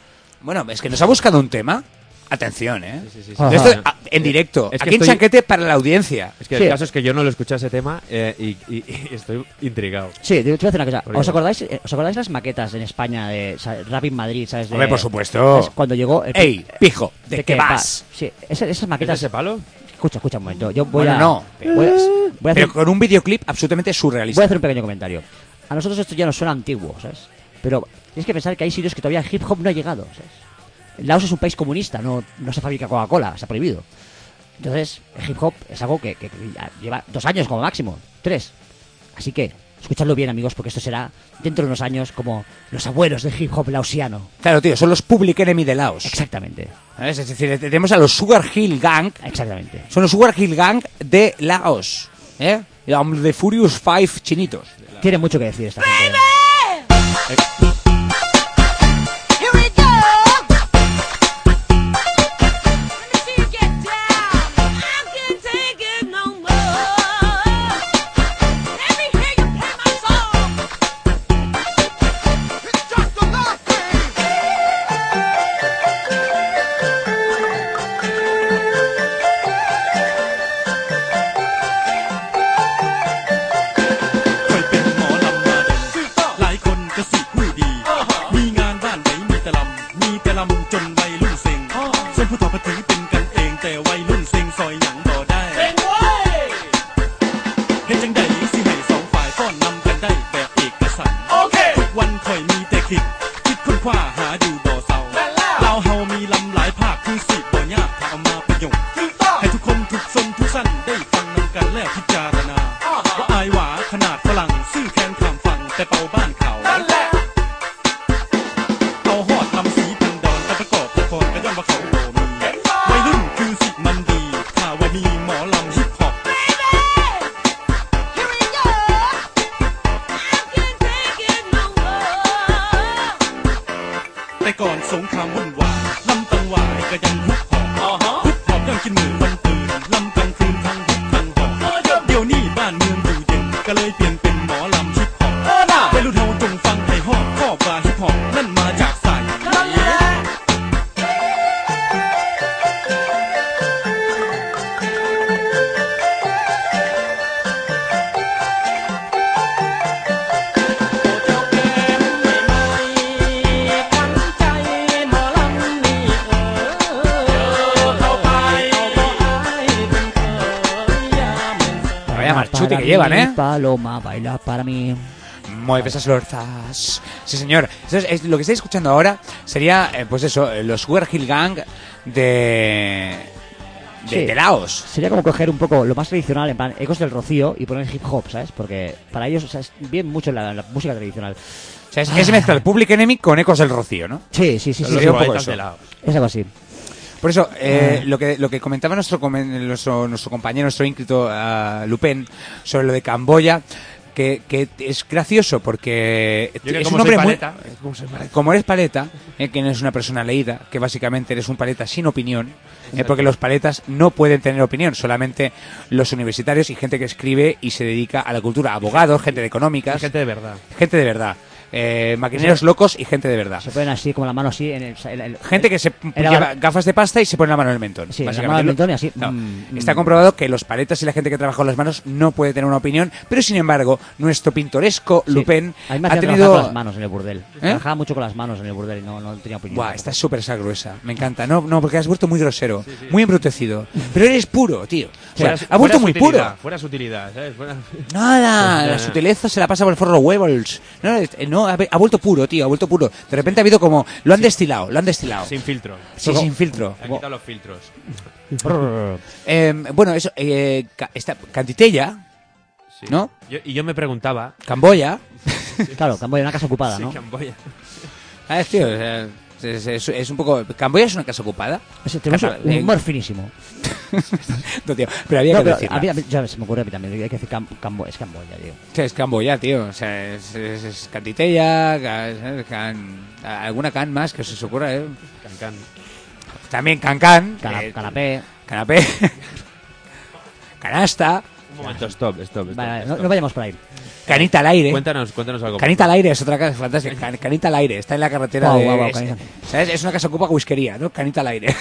Bueno, es que nos ha buscado un tema. Atención, ¿eh? Sí, sí, sí. Ajá. Esto, ah, en directo. Es que Aquí en estoy- Chanquete para la audiencia. Es que Sí. el caso es que yo no lo escuché ese tema eh, y, y- y estoy intrigado. Sí, te voy a decir una cosa. Porque- ¿Os acordáis, eh, ¿Os acordáis las maquetas en España de ¿sabes? Rap in Madrid? ¿Sabes? De- Hombre, por supuesto. ¿sabes? Cuando llegó. El, Ey, pijo, ¿de, ¿de qué vas? Sí, esas, esas ¿Es maquetas. ese palo? Escucha, escucha un momento. Yo voy Bueno, a. no. Voy a, voy a hacer, Pero con un videoclip absolutamente surrealista. voy a hacer un pequeño comentario. A nosotros esto ya nos suena antiguo, ¿sabes? Pero tienes que pensar que hay sitios que todavía el hip hop no ha llegado, ¿sabes? Laos es un país comunista, no, no se fabrica Coca-Cola, está prohibido. Entonces, el hip hop es algo que, que- que ya lleva dos años como máximo, tres. Así que, escuchadlo bien, amigos, porque esto será dentro de unos años como los abuelos del hip hop laosiano. Claro, tío, son los Public Enemy de Laos. Exactamente, ¿Sabes? Es decir, tenemos a los Sugar Hill Gang. exactamente. Son los Sugar Hill Gang de Laos. ¿Eh? The Furious Five chinitos. Tiene mucho que decir esta gente. Here we go. Let me see you get down. I can't take it no more. Let me hear you play my song. It's just a love Here we go. I can't take it no more. แต่ก่อนสงครามวุ่นวายลำตังหวายก็ยังฮุบหอบฮุบหอบยังกินหมูวันตื่นลำกลางคืนทั้งฮุบทั้งหอบเดี๋ยวนี้บ้านเมืองอยู่เย็นก็เลยเปลี่ยนเป็นหมอลำฮิปฮอปวัยรุ่นเฮาจงฟังให้ฮอบข้อบาฮิปฮอปนั่นมาจากสาย Vaya marchute que llevan, ¿eh? Paloma, baila para mí. Mueve esas lorzas. Sí, señor. Entonces, es- lo que estáis escuchando ahora sería, eh, pues eso, eh, los Sugar Hill Gang de... De, Sí. de Laos. Sería como coger un poco lo más tradicional, en plan, ecos del Rocío y poner hip hop, ¿sabes? Porque para ellos, o sea, es bien mucho la, la música tradicional. O sea, es, es mezclar Public Enemy con Ecos del Rocío, ¿no? Sí, sí, sí, sí. Los sí, un poco poetas eso. de Laos. es algo así. Por eso, eh, Ah. lo que lo que comentaba nuestro comen- nuestro, nuestro compañero, nuestro ínclito uh, Lupin, sobre lo de Camboya, que, que es gracioso porque Yo que es como un hombre soy muy... paleta, eh, como soy paleta. Como eres paleta, eh, que no eres una persona leída, que básicamente eres un paleta sin opinión, eh, porque los paletas no pueden tener opinión, solamente los universitarios y gente que escribe y se dedica a la cultura, abogados, gente de económicas, Gente de verdad. gente de verdad, eh, maquineros locos y gente de verdad. Se ponen así, como la mano así en el... en el- Gente que se en la- lleva gafas de pasta y se pone la mano en el mentón. Sí, la básicamente. mano en el mentón y así, Claro. mm, Está mm. comprobado que los paletas y la gente que trabaja con las manos no puede tener una opinión, pero sin embargo, nuestro pintoresco Sí. Lupin A mí me ha hacían trabajar tenido... con las manos en el burdel. ¿Eh? Trabajaba mucho con las manos en el burdel y no, no tenía opinión. Buah, estás súper esa gruesa. Me encanta. No, no, porque has vuelto muy grosero, muy embrutecido. Pero eres puro, tío. O sea, Fuera- ha vuelto fuera muy sutilidad, puro. Fuera sutilidad, ¿sabes? Fuera... Nada, Ya, la ya. sutileza se la pasa por el forro de los huevos. No, eh, no, ha, ha vuelto puro, tío, ha vuelto puro. De repente ha habido como... Lo han destilado, lo han destilado. Sin filtro. Sí, sin filtro. Han quitado los filtros. Eh, bueno, eso, eh, ca- esta, Cantitella, Sí. ¿no? Yo- y yo me preguntaba... Camboya. Claro, Camboya, una casa ocupada, Sí, ¿no? Camboya. Ah, es, tío, o sea, es, es- es un poco... ¿Camboya es una casa ocupada? O sea, tenemos Casa- un eh, humor finísimo. No, tío, pero había No, que pero decirlo. a mí, a mí- ya se me ocurre a mí también, hay que decir Cam- Cambo- es Camboya, tío. Sí, es Camboya, tío. O sea, es, es, es Cantitella, ca- can- alguna can más que se os ocurra, ¿eh? Cancán. También Cancan. Cana- eh, canapé. Canapé. Canasta. Un momento, stop, stop, stop. Vale, vale, no, stop. no vayamos por ahí. Canita al aire. Cuéntanos, cuéntanos algo. Canita al aire es otra casa fantástica. Can- Canita al aire, está en la carretera Guau, de... guau, guau, es, canita. ¿sabes? Es una casa que ocupa whiskería, ¿no? Canita al aire.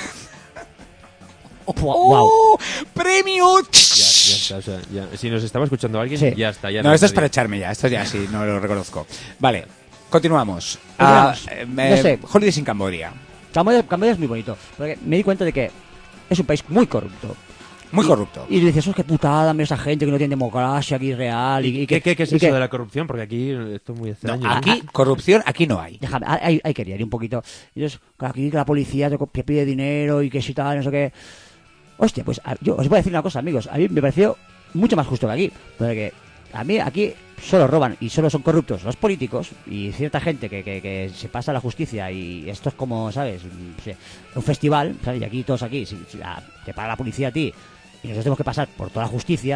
Wow. ¡Oh! ¡Premio! Ya, ya está, o sea, ya- si nos estaba escuchando alguien, Sí. ya está. Ya No, esto es nadie. para echarme ya. Esto ya sí, no lo reconozco. Vale, continuamos. Continuamos. Ah, eh, No eh, sé. Holidays in Cambodia. Camboya, Camboya es muy bonito, porque me di cuenta de que es un país muy corrupto. Muy Y- corrupto. Y dices, oh, qué putada, mira esa gente que no tiene democracia aquí real. Y, ¿Y y qué, que, qué- qué es y eso que- de la corrupción? Porque aquí esto es muy No, extraño. aquí, corrupción, aquí no hay. Déjame, hay, hay que ir un poquito. Y entonces, aquí que la policía te co- te pide dinero y que si tal, no sé qué. Hostia, pues a- yo os voy a decir una cosa, amigos. A mí me pareció mucho más justo que aquí. Porque a mí aquí solo roban y solo son corruptos los políticos y cierta gente que, que, que se pasa a la justicia. Y esto es como, ¿sabes? Un, no sé, un festival, ¿sabes? Y aquí, todos aquí, si, si la- te paga la policía a ti y nosotros tenemos que pasar por toda la justicia.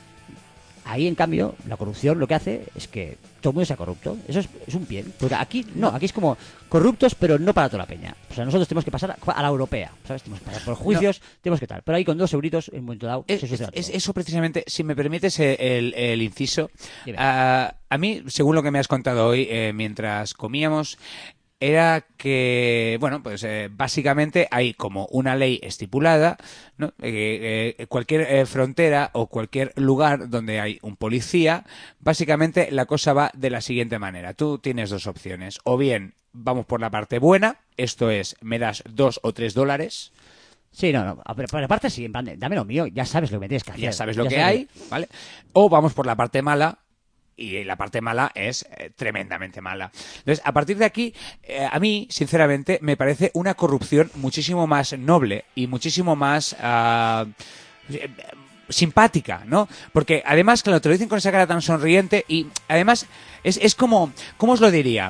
Ahí, en cambio, la corrupción lo que hace es que todo el mundo sea corrupto. Eso es, es un bien. Porque aquí no, aquí es como corruptos, pero no para toda la peña. O sea, nosotros tenemos que pasar a, a la europea, ¿sabes? Tenemos que pasar por juicios, tenemos que tal. Pero ahí con dos euritos, en un momento dado, Es, se sucede es- todo. eso precisamente, si me permites eh, el, el inciso, Dime. ah, a mí, según lo que me has contado hoy, eh, mientras comíamos, era que, bueno, pues eh, básicamente hay como una ley estipulada, ¿no? Eh, eh, cualquier eh, frontera o cualquier lugar donde hay un policía, básicamente la cosa va de la siguiente manera. Tú tienes dos opciones, o bien vamos por la parte buena, esto es, me das dos o tres dólares, Sí, no, no. Pero, pero aparte sí, en plan, de, dame lo mío, ya sabes lo que me tienes que hacer. ya sabes lo Ya que sabes hay, ¿vale? O vamos por la parte mala, y la parte mala es eh, tremendamente mala. Entonces, a partir de aquí, eh, a mí, sinceramente, me parece una corrupción muchísimo más noble y muchísimo más ah, eh, simpática, ¿no? Porque además, claro, te lo dicen con esa cara tan sonriente y además es, es como, ¿cómo os lo diría?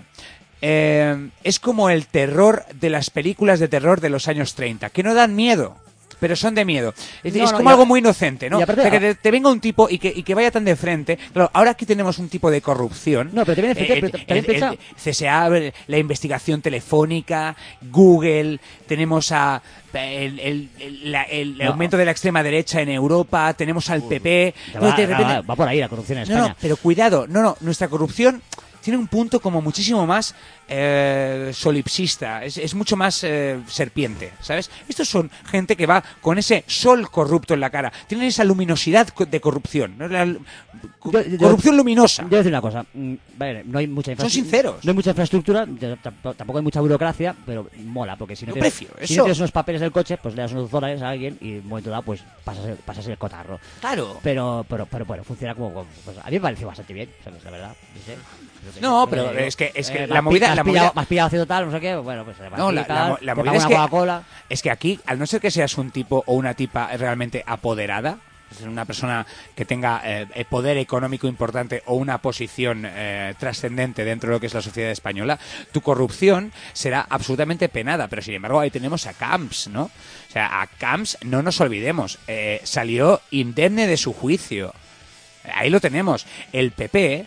Eh, es como el terror de las películas de terror de los años treinta, que no dan miedo, pero son de miedo. Es, No, es no, como y a- algo muy inocente, ¿no? y O aparte- sea, que te, te venga un tipo y que, y que vaya tan de frente. Claro, ahora aquí tenemos un tipo de corrupción. No, pero te viene de frente, Eh, pero también el- piensa- el C S A, la investigación telefónica, Google, tenemos a el, el- el- la- el No. aumento de la extrema derecha en Europa, tenemos al P P. Te No, va, de repente- va- va por ahí la corrupción en no, España. no, pero cuidado, no, no, nuestra corrupción tiene un punto como muchísimo más eh, solipsista, es, es mucho más eh, serpiente, ¿sabes? Estos son gente que va con ese sol corrupto en la cara, tienen esa luminosidad co- de corrupción, ¿no? La lu- co- Yo- yo- corrupción luminosa. Yo voy a decir una cosa, mm, vale, no hay mucha Son infraestructura. sinceros. No hay mucha infraestructura, de- tamp- tampoco hay mucha burocracia, pero mola, porque si no, Yo tienes, prefiero si eso. no tienes unos papeles del coche, pues le das unos dólares a alguien y en un momento dado, pues pasas el, pasas el cotarro. Claro. Pero, pero, pero bueno, funciona como, como- pues, a mí me pareció bastante bien, ¿sabes? La verdad. No, sé. Lo que- No, lo que pero digo. es que- es que me la has movida- pi- la me has pillado- movida- me has pillado haciendo tal, no sé qué, bueno, pues le vas No, a la, quitar, la mo- la te movida pago es una que, Coca-Cola. es que aquí, al no ser que seas un tipo o una tipa realmente apoderada, es una persona que tenga eh, eh, poder económico importante o una posición eh, trascendente dentro de lo que es la sociedad española, tu corrupción será absolutamente penada. Pero sin embargo, ahí tenemos a Camps, ¿no? O sea, a Camps, no nos olvidemos, eh, salió indemne de su juicio. Ahí lo tenemos. El P P,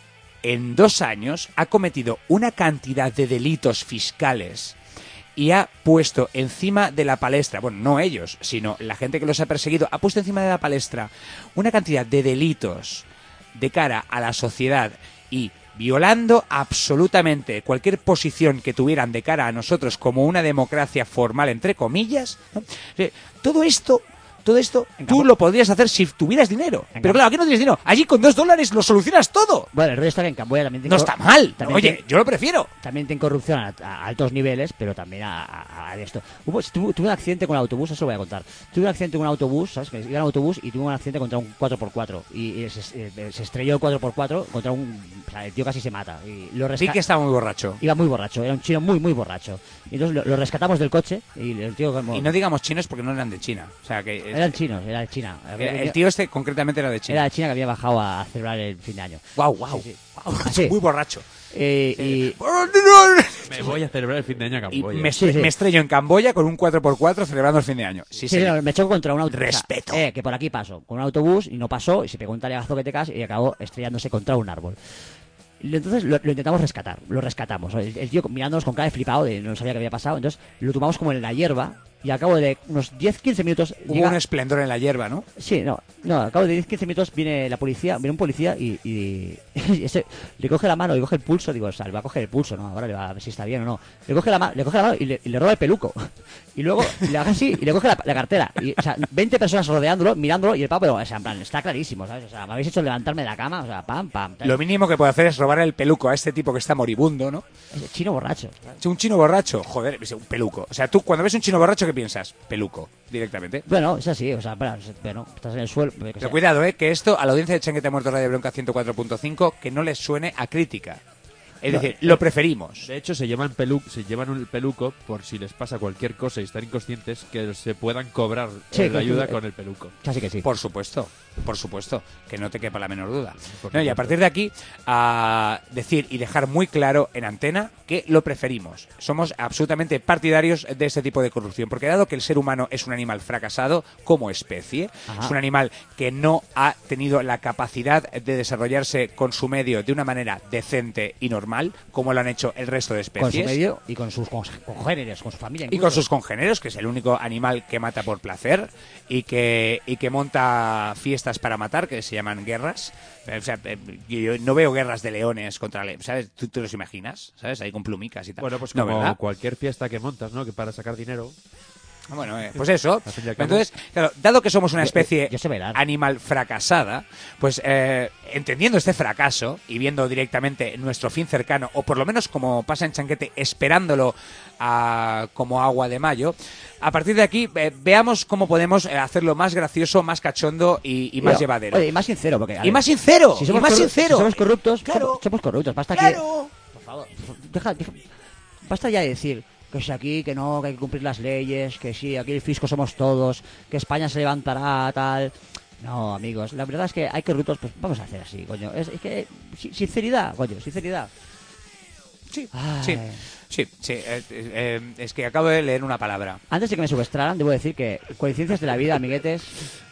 en dos años, ha cometido una cantidad de delitos fiscales y ha puesto encima de la palestra, bueno, no ellos, sino la gente que los ha perseguido, ha puesto encima de la palestra una cantidad de delitos de cara a la sociedad y violando absolutamente cualquier posición que tuvieran de cara a nosotros como una democracia formal, entre comillas, ¿no? Eh, todo esto... Todo esto tú lo podrías hacer si tuvieras dinero. Venga. Pero claro, aquí no tienes dinero. Allí con dos dólares lo solucionas todo. Bueno, el rollo está que en Camboya también No tiene está cor- mal. también Oye, tiene- yo lo prefiero. también tiene corrupción a, a altos niveles, pero también a, a- a esto. Hubo, tuve, tuve un accidente con el autobús, eso lo voy a contar. Tuve un accidente con un autobús, ¿sabes? Que iba en autobús y tuve un accidente contra un cuatro por cuatro. Y, y se, eh, se estrelló el cuatro por cuatro contra un... O sea, el tío casi se mata. Y lo Sí resca- que estaba muy borracho. Iba muy borracho, era un chino muy, muy borracho. Y entonces lo, lo rescatamos del coche y el tío como... Y no digamos chinos porque no eran de China. O sea que es- Eran chinos, era de China. el tío este concretamente era de Era China. de China que había bajado a celebrar el fin de año. Guau, guau. Sí, sí. Guau, Sí. Muy borracho. Eh, y... Me voy a celebrar el fin de año a Y Camboya. me, Sí, sí. me estrello en Camboya con un cuatro por cuatro celebrando el fin de año. Sí, Sí, señor. no, me choco contra un autobús. Respeto. Eh, que por aquí paso. Con un autobús y no pasó y se pegó un talegazo que te caes y acabó estrellándose contra un árbol. Y entonces lo, lo intentamos rescatar, lo rescatamos. El, el tío mirándonos con cara de flipado, de no sabía qué había pasado. Entonces lo tomamos como en la hierba y al cabo de unos diez quince minutos... Hubo llega- un esplendor en la hierba, ¿no? Sí, no, no, al cabo de diez quince minutos viene la policía, viene un policía y, y, y ese, le coge la mano, le coge el pulso, digo, o sea, le va a coger el pulso, ¿no? Ahora le va a ver si está bien o no. Le coge la, ma- le coge la mano y le, y le roba el peluco. Y luego le hace así y le coge la, la cartera. Y, o sea, veinte personas rodeándolo, mirándolo y el pavo, pero, o sea, en plan, está clarísimo, ¿sabes? O sea, me habéis hecho levantarme de la cama, o sea, pam, pam. tal. Lo mínimo que puede hacer es robar el peluco a este tipo que está moribundo, ¿no? Ese chino borracho. ¿sabes? Un chino borracho, joder, es un peluco. O sea, tú cuando ves un chino borracho, ¿qué piensas? Peluco, directamente. Bueno, es así, o sea, bueno, bueno, estás en el suelo. yo qué sé. Pero cuidado, eh, que esto a la audiencia de Changuete Muerto Radio Bronca ciento cuatro punto cinco que no les suene a crítica. Es No, decir, lo preferimos. De hecho, se llevan, pelu se llevan un peluco por si les pasa cualquier cosa y están inconscientes, que se puedan cobrar Sí, eh, que- la ayuda que- con el peluco. Casi que sí. Por supuesto, por supuesto, que no te quepa la menor duda. Por No, y a supuesto. partir de aquí, a decir y dejar muy claro en antena que lo preferimos. Somos absolutamente partidarios de este tipo de corrupción, porque dado que el ser humano es un animal fracasado como especie, Ajá. es un animal que no ha tenido la capacidad de desarrollarse con su medio de una manera decente y normal, como lo han hecho el resto de especies. Con su medio y con sus con- congéneres, con su familia. Y con incluso. sus congéneros, que es el único animal que mata por placer y que, y que monta fiestas para matar, que se llaman guerras. Eh, O sea, eh, yo no veo guerras de leones contra leones, ¿sabes? ¿Tú te los imaginas? ¿Sabes? Ahí con plumicas y tal. Bueno, pues No, como ¿verdad? cualquier fiesta que montas, ¿no? Que para sacar dinero. Bueno, eh, pues eso. Al fin y al cabo. Entonces, claro, dado que somos una Yo- especie yo sé bailar. animal fracasada, pues eh, entendiendo este fracaso y viendo directamente nuestro fin cercano, o por lo menos como pasa en Chanquete, esperándolo a- como agua de mayo, a partir de aquí eh, veamos cómo podemos eh, hacerlo más gracioso, más cachondo y, y más Oye, llevadero. Oye, y más sincero, porque. a y ver, más sincero, si y somos más corru- sincero. Si somos corruptos, Claro. somos, somos corruptos. Basta que. Claro. Por favor, deja, deja- basta ya de decir que si aquí, que no, que hay que cumplir las leyes, que sí, aquí el fisco somos todos, que España se levantará, tal. No, amigos, la verdad es que hay corruptos, pues vamos a hacer así, coño. Es, es que, si- sinceridad, coño, sinceridad. Sí, Ay. sí, sí, sí, eh, eh, es que acabo de leer una palabra. Antes de que me secuestraran, debo decir que coincidencias de la vida, amiguetes.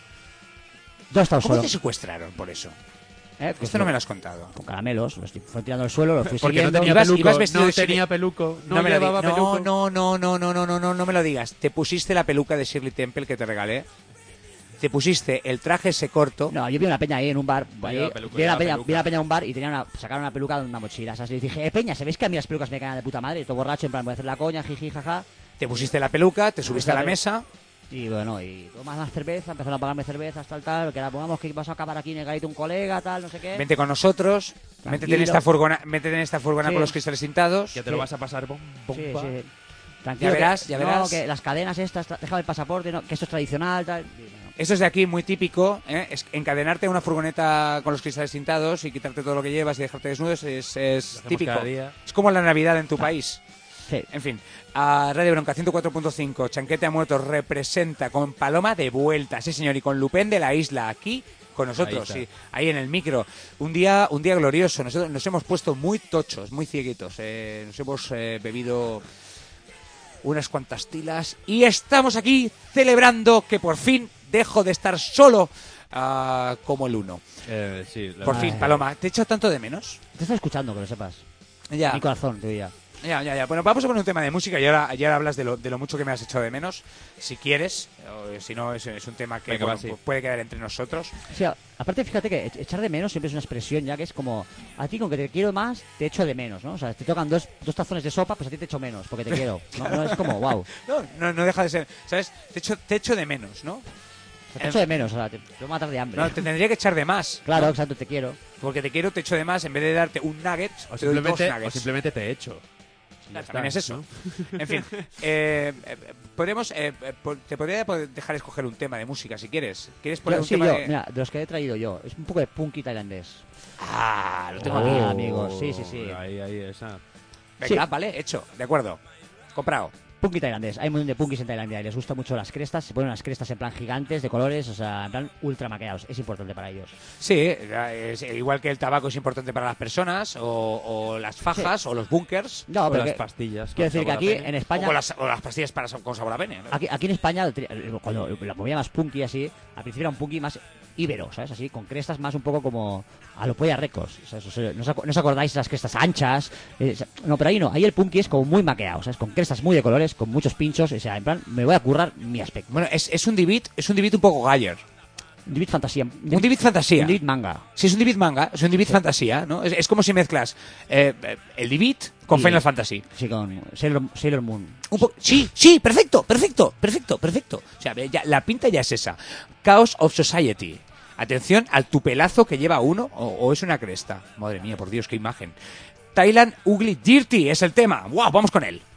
Dos estados ¿Cómo solo. te secuestraron por eso? ¿Eh? Pues Esto no me lo has contado. Con caramelos, los fueron tirando al suelo, los fui Porque no siguiendo. tenía Ibas- peluco, ibas vestido no de Shirley- tenía peluco, no, me lo llevaba digas. peluco. No, no, no, no, no, no, no, no me lo digas. Te pusiste la peluca de Shirley Temple que te regalé. Te pusiste el traje ese corto. No, yo vi una peña ahí en un bar. No ahí, lleva peluca, vi, una lleva peña, peluca. vi una peña en un bar y tenían una, sacaron una peluca de una mochila. ¿Sabes? Y dije, eh, peña, ¿sabéis que a mí las pelucas me caen de puta madre? Y todo borracho, en plan, voy a hacer la coña, jiji, jaja. Te pusiste la peluca, te subiste a la Vale. mesa. Y bueno, y tomas más cerveza, empezaron a pagarme cervezas, tal, tal. Que ahora pongamos que vas a acabar aquí en el garito un colega, tal, no sé qué. Vente con nosotros. Tranquilo. Métete en esta furgona, métete en esta furgona Sí. con los cristales tintados. Que te lo Sí. vas a pasar bom, Sí, bomba. sí. Tranquilo, Ya verás, que- ya no, verás. que las cadenas estas, tra- déjame el pasaporte, no, que esto es tradicional, tal. Y bueno, Eso es de aquí muy típico, ¿eh? Es encadenarte a una furgoneta con los cristales tintados y quitarte todo lo que llevas y dejarte desnudos es, es hacemos típico. cada día. Es como la Navidad en tu país. sí. En fin, a Radio Bronca ciento cuatro punto cinco, Chanquete ha muerto, representa con Paloma de vuelta, sí señor, y con Lupén de la Isla aquí con nosotros, Ahí sí, está. ahí en el micro. Un día, un día glorioso. Nosotros nos hemos puesto muy tochos, muy cieguitos. eh, nos hemos eh, bebido unas cuantas tilas y estamos aquí celebrando que por fin dejo de estar solo ah, como el uno. Eh, sí, la Por verdad. fin, Paloma, ¿te echo tanto de menos? Te estoy escuchando, que lo sepas. Ya. Mi corazón, te diría. Ya, ya, ya. Bueno, vamos a poner un tema de música y ahora, y ahora hablas de lo, de lo mucho que me has echado de menos, si quieres. O, si no, es, es un tema que Venga, bueno, va, sí. pu- puede quedar entre nosotros. O sea, aparte, fíjate que e- echar de menos siempre es una expresión ya que es como a ti con que te quiero más, te echo de menos, ¿no? O sea, te tocan dos, dos tazones de sopa, pues a ti te echo menos, porque te quiero. No, no, es como, wow. No, no, no deja de ser, ¿sabes? Te echo, te echo de menos, ¿no? Te echo de menos, o sea, te, te voy a matar de hambre. No, te tendría que echar de más. Claro, ¿no? exacto, te quiero. Porque te quiero, te echo de más. En vez de darte un nugget, O te doy dos simplemente, o nuggets. simplemente te echo. Y ya También es está, eso. ¿no? En fin, eh, eh, podemos, eh, eh, po- te podría poder dejar escoger un tema de música si quieres. ¿Quieres poner Yo, un sí, tema yo, de...? mira, de los que he traído yo, es un poco de punky tailandés. Ah, lo tengo Oh, aquí. amigos, sí, sí, sí. Ahí, ahí, esa. Venga, Sí. vale, hecho. De acuerdo. Comprado. Punky tailandés. Hay un montón de punkis en Tailandia y les gusta mucho las crestas. Se ponen las crestas en plan gigantes, de colores, o sea, en plan ultra maqueados. Es importante para ellos. Sí, es, igual que el tabaco es importante para las personas, o, o las fajas, o los bunkers, No, O pero las que- pastillas. quiero con decir que sabor a aquí pene. en o, España... con las, o las pastillas para, con sabor a pene. ¿no? Aquí, aquí en España, cuando la movía más punky así, al principio era un punky más íbero, ¿sabes? Así, con crestas más un poco como a lo Polla Records, ¿sabes? O sea, ¿no, os acu- no os acordáis de las crestas anchas? Eh, o sea, no, pero ahí no, ahí el punky es como muy maqueado, ¿sabes? Con crestas muy de colores. verticales, con muchos pinchos, o sea, en plan, me voy a currar mi aspecto. Bueno, es, es un Divid, es un Divid un poco Galler. Un Divid fantasía. Un Divid fantasía. Un Divid manga. Sí, es un Divid manga, es un Divid fantasía, ¿no? Es, es como si mezclas eh, eh, el Divid con Y- Final Fantasy. Sí, con Sailor, Sailor Moon. Un po- sí, sí, perfecto, perfecto, perfecto, perfecto. O sea, ya- la pinta ya es esa. Chaos of Society. Atención al tupelazo que lleva uno, o, o es una cresta. Madre mía, por Dios, qué imagen. Thailand Ugly Dirty es el tema. ¡Wow! Vamos con él.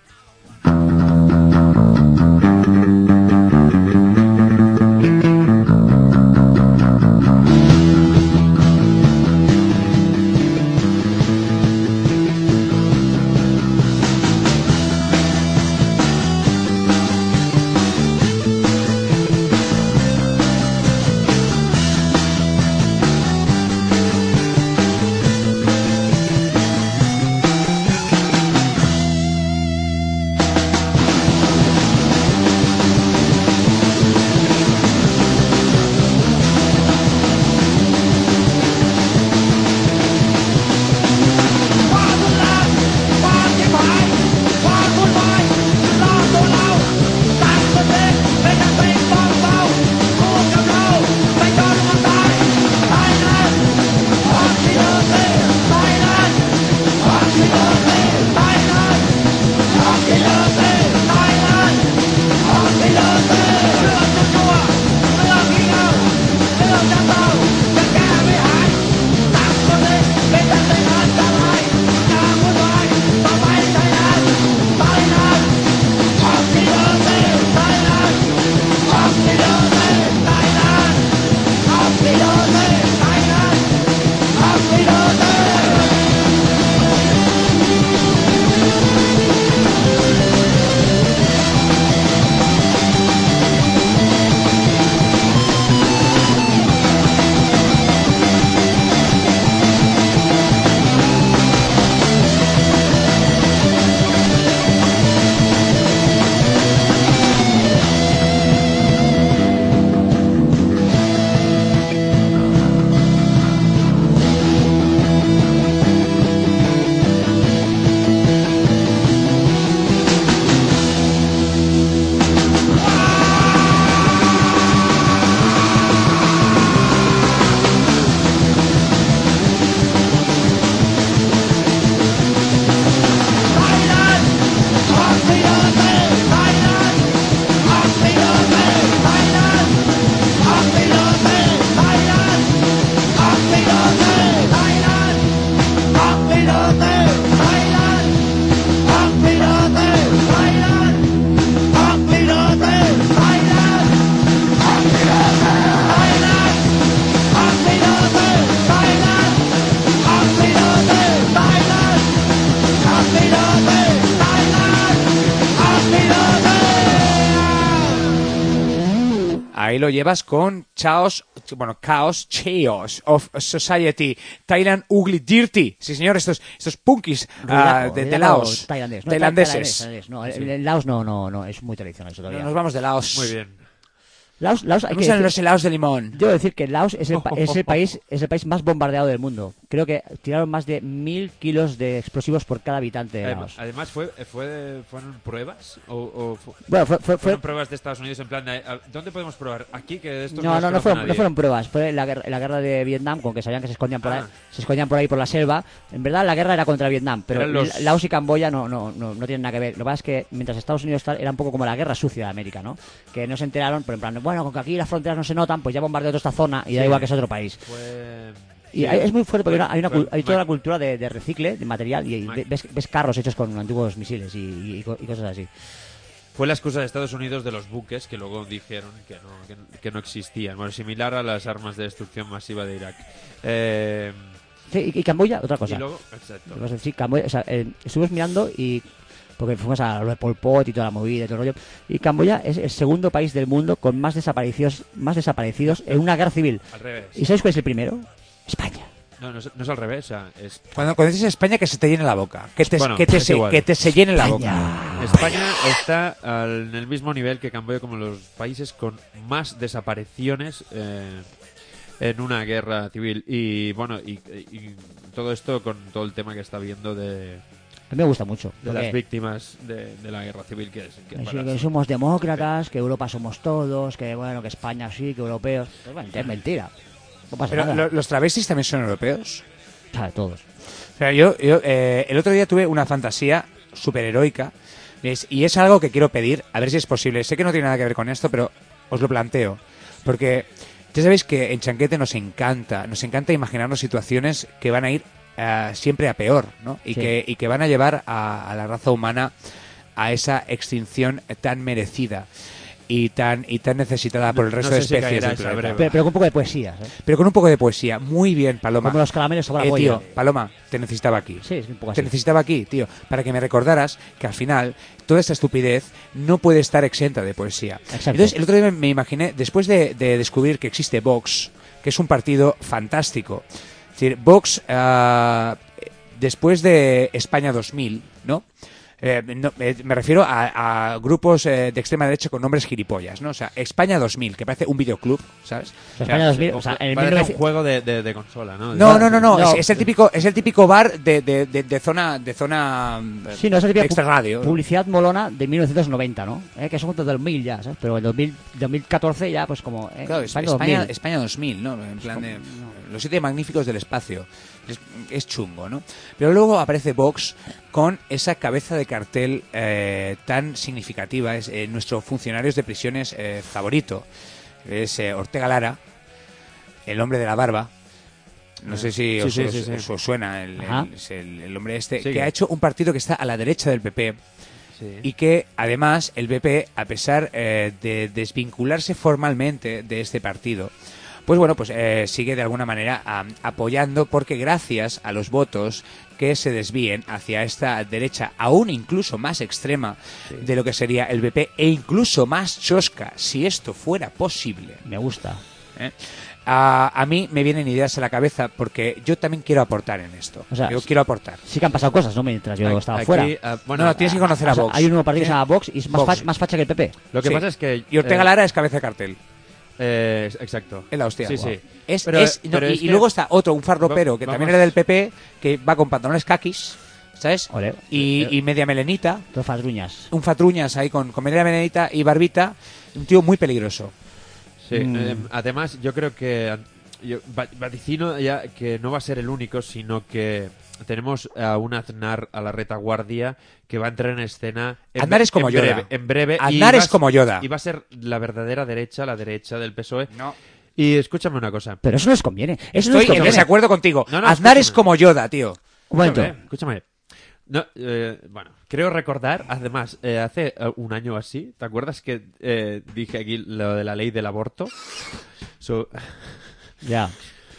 Ahí lo llevas con Chaos, bueno, Chaos, Chaos of Society, Thailand Ugly Dirty. Sí, señor, estos, estos punkis ah, de, de Laos. Tailandés, no, Tailandeses. tailandés, no, el, el Laos no, no, no, es muy tradicional eso todavía. Nos vamos de Laos. Muy bien. Laos, Laos, hay que Vamos a decir- los helados de limón. Debo decir que Laos es el, pa- es el país es el país más bombardeado del mundo. Creo que tiraron más de mil kilos de explosivos por cada habitante de Además, Laos. además fue, fue, ¿fueron pruebas? ¿O, o fu- Bueno, fue, fue, fue- fueron pruebas de Estados Unidos en plan de, a- ¿dónde podemos probar? Aquí, que esto no, no, no nos conoce fueron, nadie. no fueron pruebas. Fue la guerra, la guerra de Vietnam, con que sabían que se escondían por Ah. ahí, se escondían por ahí por la selva. En verdad, la guerra era contra Vietnam, pero Eran los- Laos y Camboya no, no, no, no tienen nada que ver. Lo que pasa es que mientras Estados Unidos tal, era un poco como la guerra sucia de América, ¿no? Que no se enteraron, pero en plan, bueno, con que aquí las fronteras no se notan, pues ya bombardeo toda esta zona y da Sí. igual que es otro país. Fue... Y sí. hay- es muy fuerte porque Fue- hay, una, fue cul- hay toda Ma- la cultura de, de recicle, de material, y, y Ma- ves, ves carros hechos con antiguos misiles y, y- y co- y cosas así. Fue la excusa de Estados Unidos de los buques que luego dijeron que no, que, que no existían. Bueno, similar a las armas de destrucción masiva de Irak. Eh, Sí, y, y Camboya, otra cosa. y luego, exacto. Lo que pasa es que sí, Camboya, o sea, eh, estuvimos mirando y porque fuimos a lo de Pol Pot y toda la movida y todo el rollo, y Camboya es el segundo país del mundo con más desaparecidos más desaparecidos en una guerra civil. Al revés. ¿Y sabéis cuál es el primero? España. No, no es, no es al revés. O sea, es... Cuando, cuando dices España, que se te llene la boca. Que te, Bueno, que te, es se, igual. que te se llene la boca. España está al- en el mismo nivel que Camboya como los países con más desapariciones eh, en una guerra civil. Y bueno, y, y todo esto con todo el tema que está habiendo de, A mí me gusta mucho. de porque- las víctimas de, de la guerra civil que, es- que que, para- sí, que somos demócratas, que Europa somos todos, que bueno, que España sí, que europeos. Pues bueno, es mentira. No pasa Pero nada. lo- los travestis también son europeos. O sea, todos. O sea, yo, yo eh, el otro día tuve una fantasía superheroica es- y es algo que quiero pedir, a ver si es posible. Sé que no tiene nada que ver con esto, pero os lo planteo. Porque ya sabéis que en Chanquete nos encanta, nos encanta imaginarnos situaciones que van a ir eh, siempre a peor, ¿no? Y, Sí. que, y que van a llevar a, a la raza humana a esa extinción tan merecida y tan y tan necesitada por el No resto sé de si especies caerá del esa planeta. breva. Pero, pero con un poco de poesía, ¿eh? Pero con un poco de poesía. Muy bien, Paloma. Como los caramelos sobre la Eh, polla. tío, Paloma, te necesitaba aquí. Sí, es un poco Te así. necesitaba aquí, tío, para que me recordaras que al final toda esta estupidez no puede estar exenta de poesía. Exacto. Entonces, el otro día me, me imaginé, después de, de descubrir que existe Vox, que es un partido fantástico, es decir, Vox, ah, después de España dos mil, ¿no? Eh, no, eh, me refiero a, a grupos eh, de extrema derecha con nombres gilipollas, ¿no? O sea, España dos mil, que parece un videoclub, ¿sabes? O sea, España dos mil, o sea, en el Parece mil novecientos un juego de, de, de consola, ¿no? No, no, no, no, No. Es, es el típico, es el típico bar de, de, de, de zona, de zona eh, Sí, no, eso de sería extra radio. publicidad molona de mil novecientos noventa, ¿no? Eh, que son del dos mil ya, ¿sabes? Pero en dos mil, dos mil catorce ya, pues como... Eh, Claro, es- España España, dos mil. España dos mil, ¿no? En plan de los siete magníficos del espacio. Es, es chungo, ¿no? Pero luego aparece Vox con esa cabeza de cartel eh, tan significativa. Es eh, nuestro funcionarios de prisiones eh, favorito. Es eh, Ortega Lara, el hombre de la barba. No sé si Sí, os, sí, os- sí, sí. os- os suena el, Ajá. el- es el- el hombre este, Sí, que que- ha hecho un partido que está a la derecha del P P. Sí. Y que además el P P, a pesar eh, de desvincularse formalmente de este partido, pues bueno, pues eh, sigue de alguna manera am, apoyando, porque gracias a los votos que se desvíen hacia esta derecha aún incluso más extrema de lo que sería el P P, e incluso más chosca, si esto fuera posible, Me gusta. ¿eh? a, a mí me vienen ideas a la cabeza, porque yo también quiero aportar en esto. O sea, yo quiero aportar. Sí que han pasado cosas, ¿no? Mientras yo Aquí- estaba aquí, fuera. ah, bueno, No, no, tienes que conocer a O sea, Vox. hay un nuevo partido que se llama Vox y es más, Vox. fa- más facha que el P P. Lo que Sí. pasa es que... Y Ortega eh, Lara es cabeza de cartel. eh, exacto. Es la hostia. Sí, Guau. sí. Es, Pero- es- no, pero y, es y que- luego está otro, un farropero, que Va- también vamos- era del P P, que va con pantalones caquis, ¿sabes? Ole. Y, Eh, y media melenita, Todas fadruñas. un fatruñas ahí con, con media melenita y barbita, un tío muy peligroso. Sí, Mm. eh, además yo creo que an- yo va- vaticino ya que no va a ser el único, sino que tenemos a un Aznar a la retaguardia que va a entrar en escena en, Aznar es como en Yoda. breve, en breve y Aznar va es a- como Yoda. y va a ser la verdadera derecha, la derecha del P S O E. No. Y escúchame una cosa. Pero eso no les conviene. Eso no Estoy les en conviene. desacuerdo contigo. No, no, Aznar es escúchame. como Yoda, tío. Un momento. Escúchame, escúchame. No, eh, bueno, creo recordar, además, eh, hace eh, un año así, ¿te acuerdas que eh, dije aquí lo de la ley del aborto? So- Ya.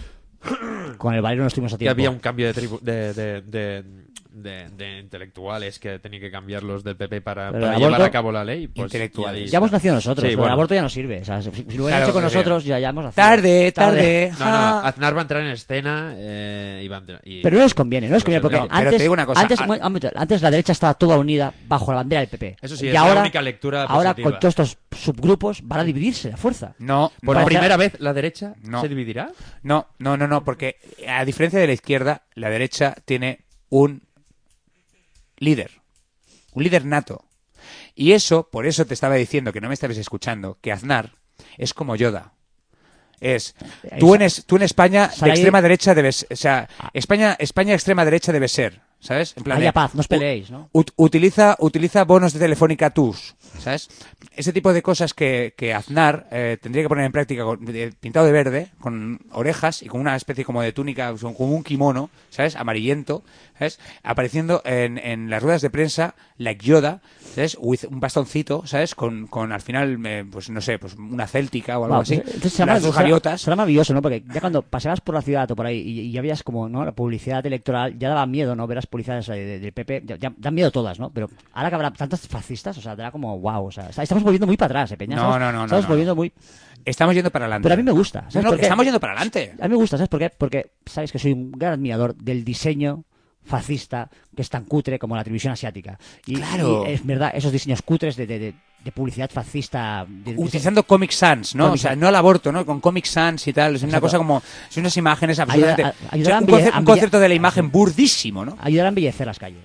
Con el Valero no estuvimos a que tiempo. había un cambio de, tribu- de, de, de, de- de intelectuales que tenían que cambiar los del P P para, Pero para el llevar aborto- a cabo la ley. Pues, Intelectuales. y ahí Ya hemos está. nacido nosotros. Sí, pero bueno. el aborto ya no sirve. O sea, si, si lo hubieran Claro, hecho con muy nosotros, ya, ya hemos nacido. Tarde, tarde. No, no, Aznar va a entrar en escena eh, y va a entrar. y- Pero no les conviene, no les conviene, porque No, pero antes, te digo una cosa, antes, ah- un momento, antes la derecha estaba toda unida bajo la bandera del P P. Eso sí, y es la ahora, única lectura ahora positiva. con todos estos subgrupos van a dividirse a fuerza. No, ¿Por no, primera vez la derecha No. se dividirá? no, no, no, no, porque a diferencia de la izquierda, la derecha tiene un líder, un líder nato. Y eso, por eso te estaba diciendo, que no me estabas escuchando, que Aznar es como Yoda. Es, tú en, es- tú en España de Sale ahí- extrema derecha debes, o sea, España, España extrema derecha debe ser, ¿sabes? En plan Haya de- paz, no os peleéis, ¿no? ut- utiliza, utiliza bonos de Telefónica Tus, ¿sabes? Ese tipo de cosas que, que Aznar eh, tendría que poner en práctica con- de- pintado de verde, con orejas y con una especie como de túnica, con como un kimono, ¿sabes? Amarillento, ¿sabes? Apareciendo en, en las ruedas de prensa, like Yoda, ¿sabes? With un bastoncito, ¿sabes? Con, con al final, eh, pues no sé, pues una céltica o algo Wow, así. pues, entonces será, Las dos será- gaviotas. será maravilloso, ¿no? Porque ya cuando paseabas por la ciudad o por ahí y, y ya veías como, ¿no? La publicidad electoral, ya daba miedo, ¿no? Ver las publicidades eh, de- del P P, ya, ya dan miedo todas, ¿no? Pero ahora que habrá tantos fascistas, o sea, dará como, wow, o sea, está- estamos volviendo muy para atrás, ¿eh, Peña? No, Estamos- no, no, no, Estamos no. volviendo muy... Estamos yendo para adelante. Pero a mí me gusta, ¿sabes No, no, por qué? estamos yendo para adelante. A mí me gusta, ¿sabes por qué? Porque sabes que soy un gran admirador del diseño fascista que es tan cutre como la televisión asiática. Y, Claro. y es verdad, esos diseños cutres de, de, de, de publicidad fascista... de- de- Utilizando Comic Sans, ¿no? Comic o sea, Sans. no al aborto, ¿no? Con Comic Sans y tal. Es una Exacto. cosa como... Son unas imágenes absolutamente... Ayuda- a- o sea, ayudará a un, embelle- conce- a un embelle- concepto de la imagen burdísimo, ¿no? ayudar a embellecer las calles.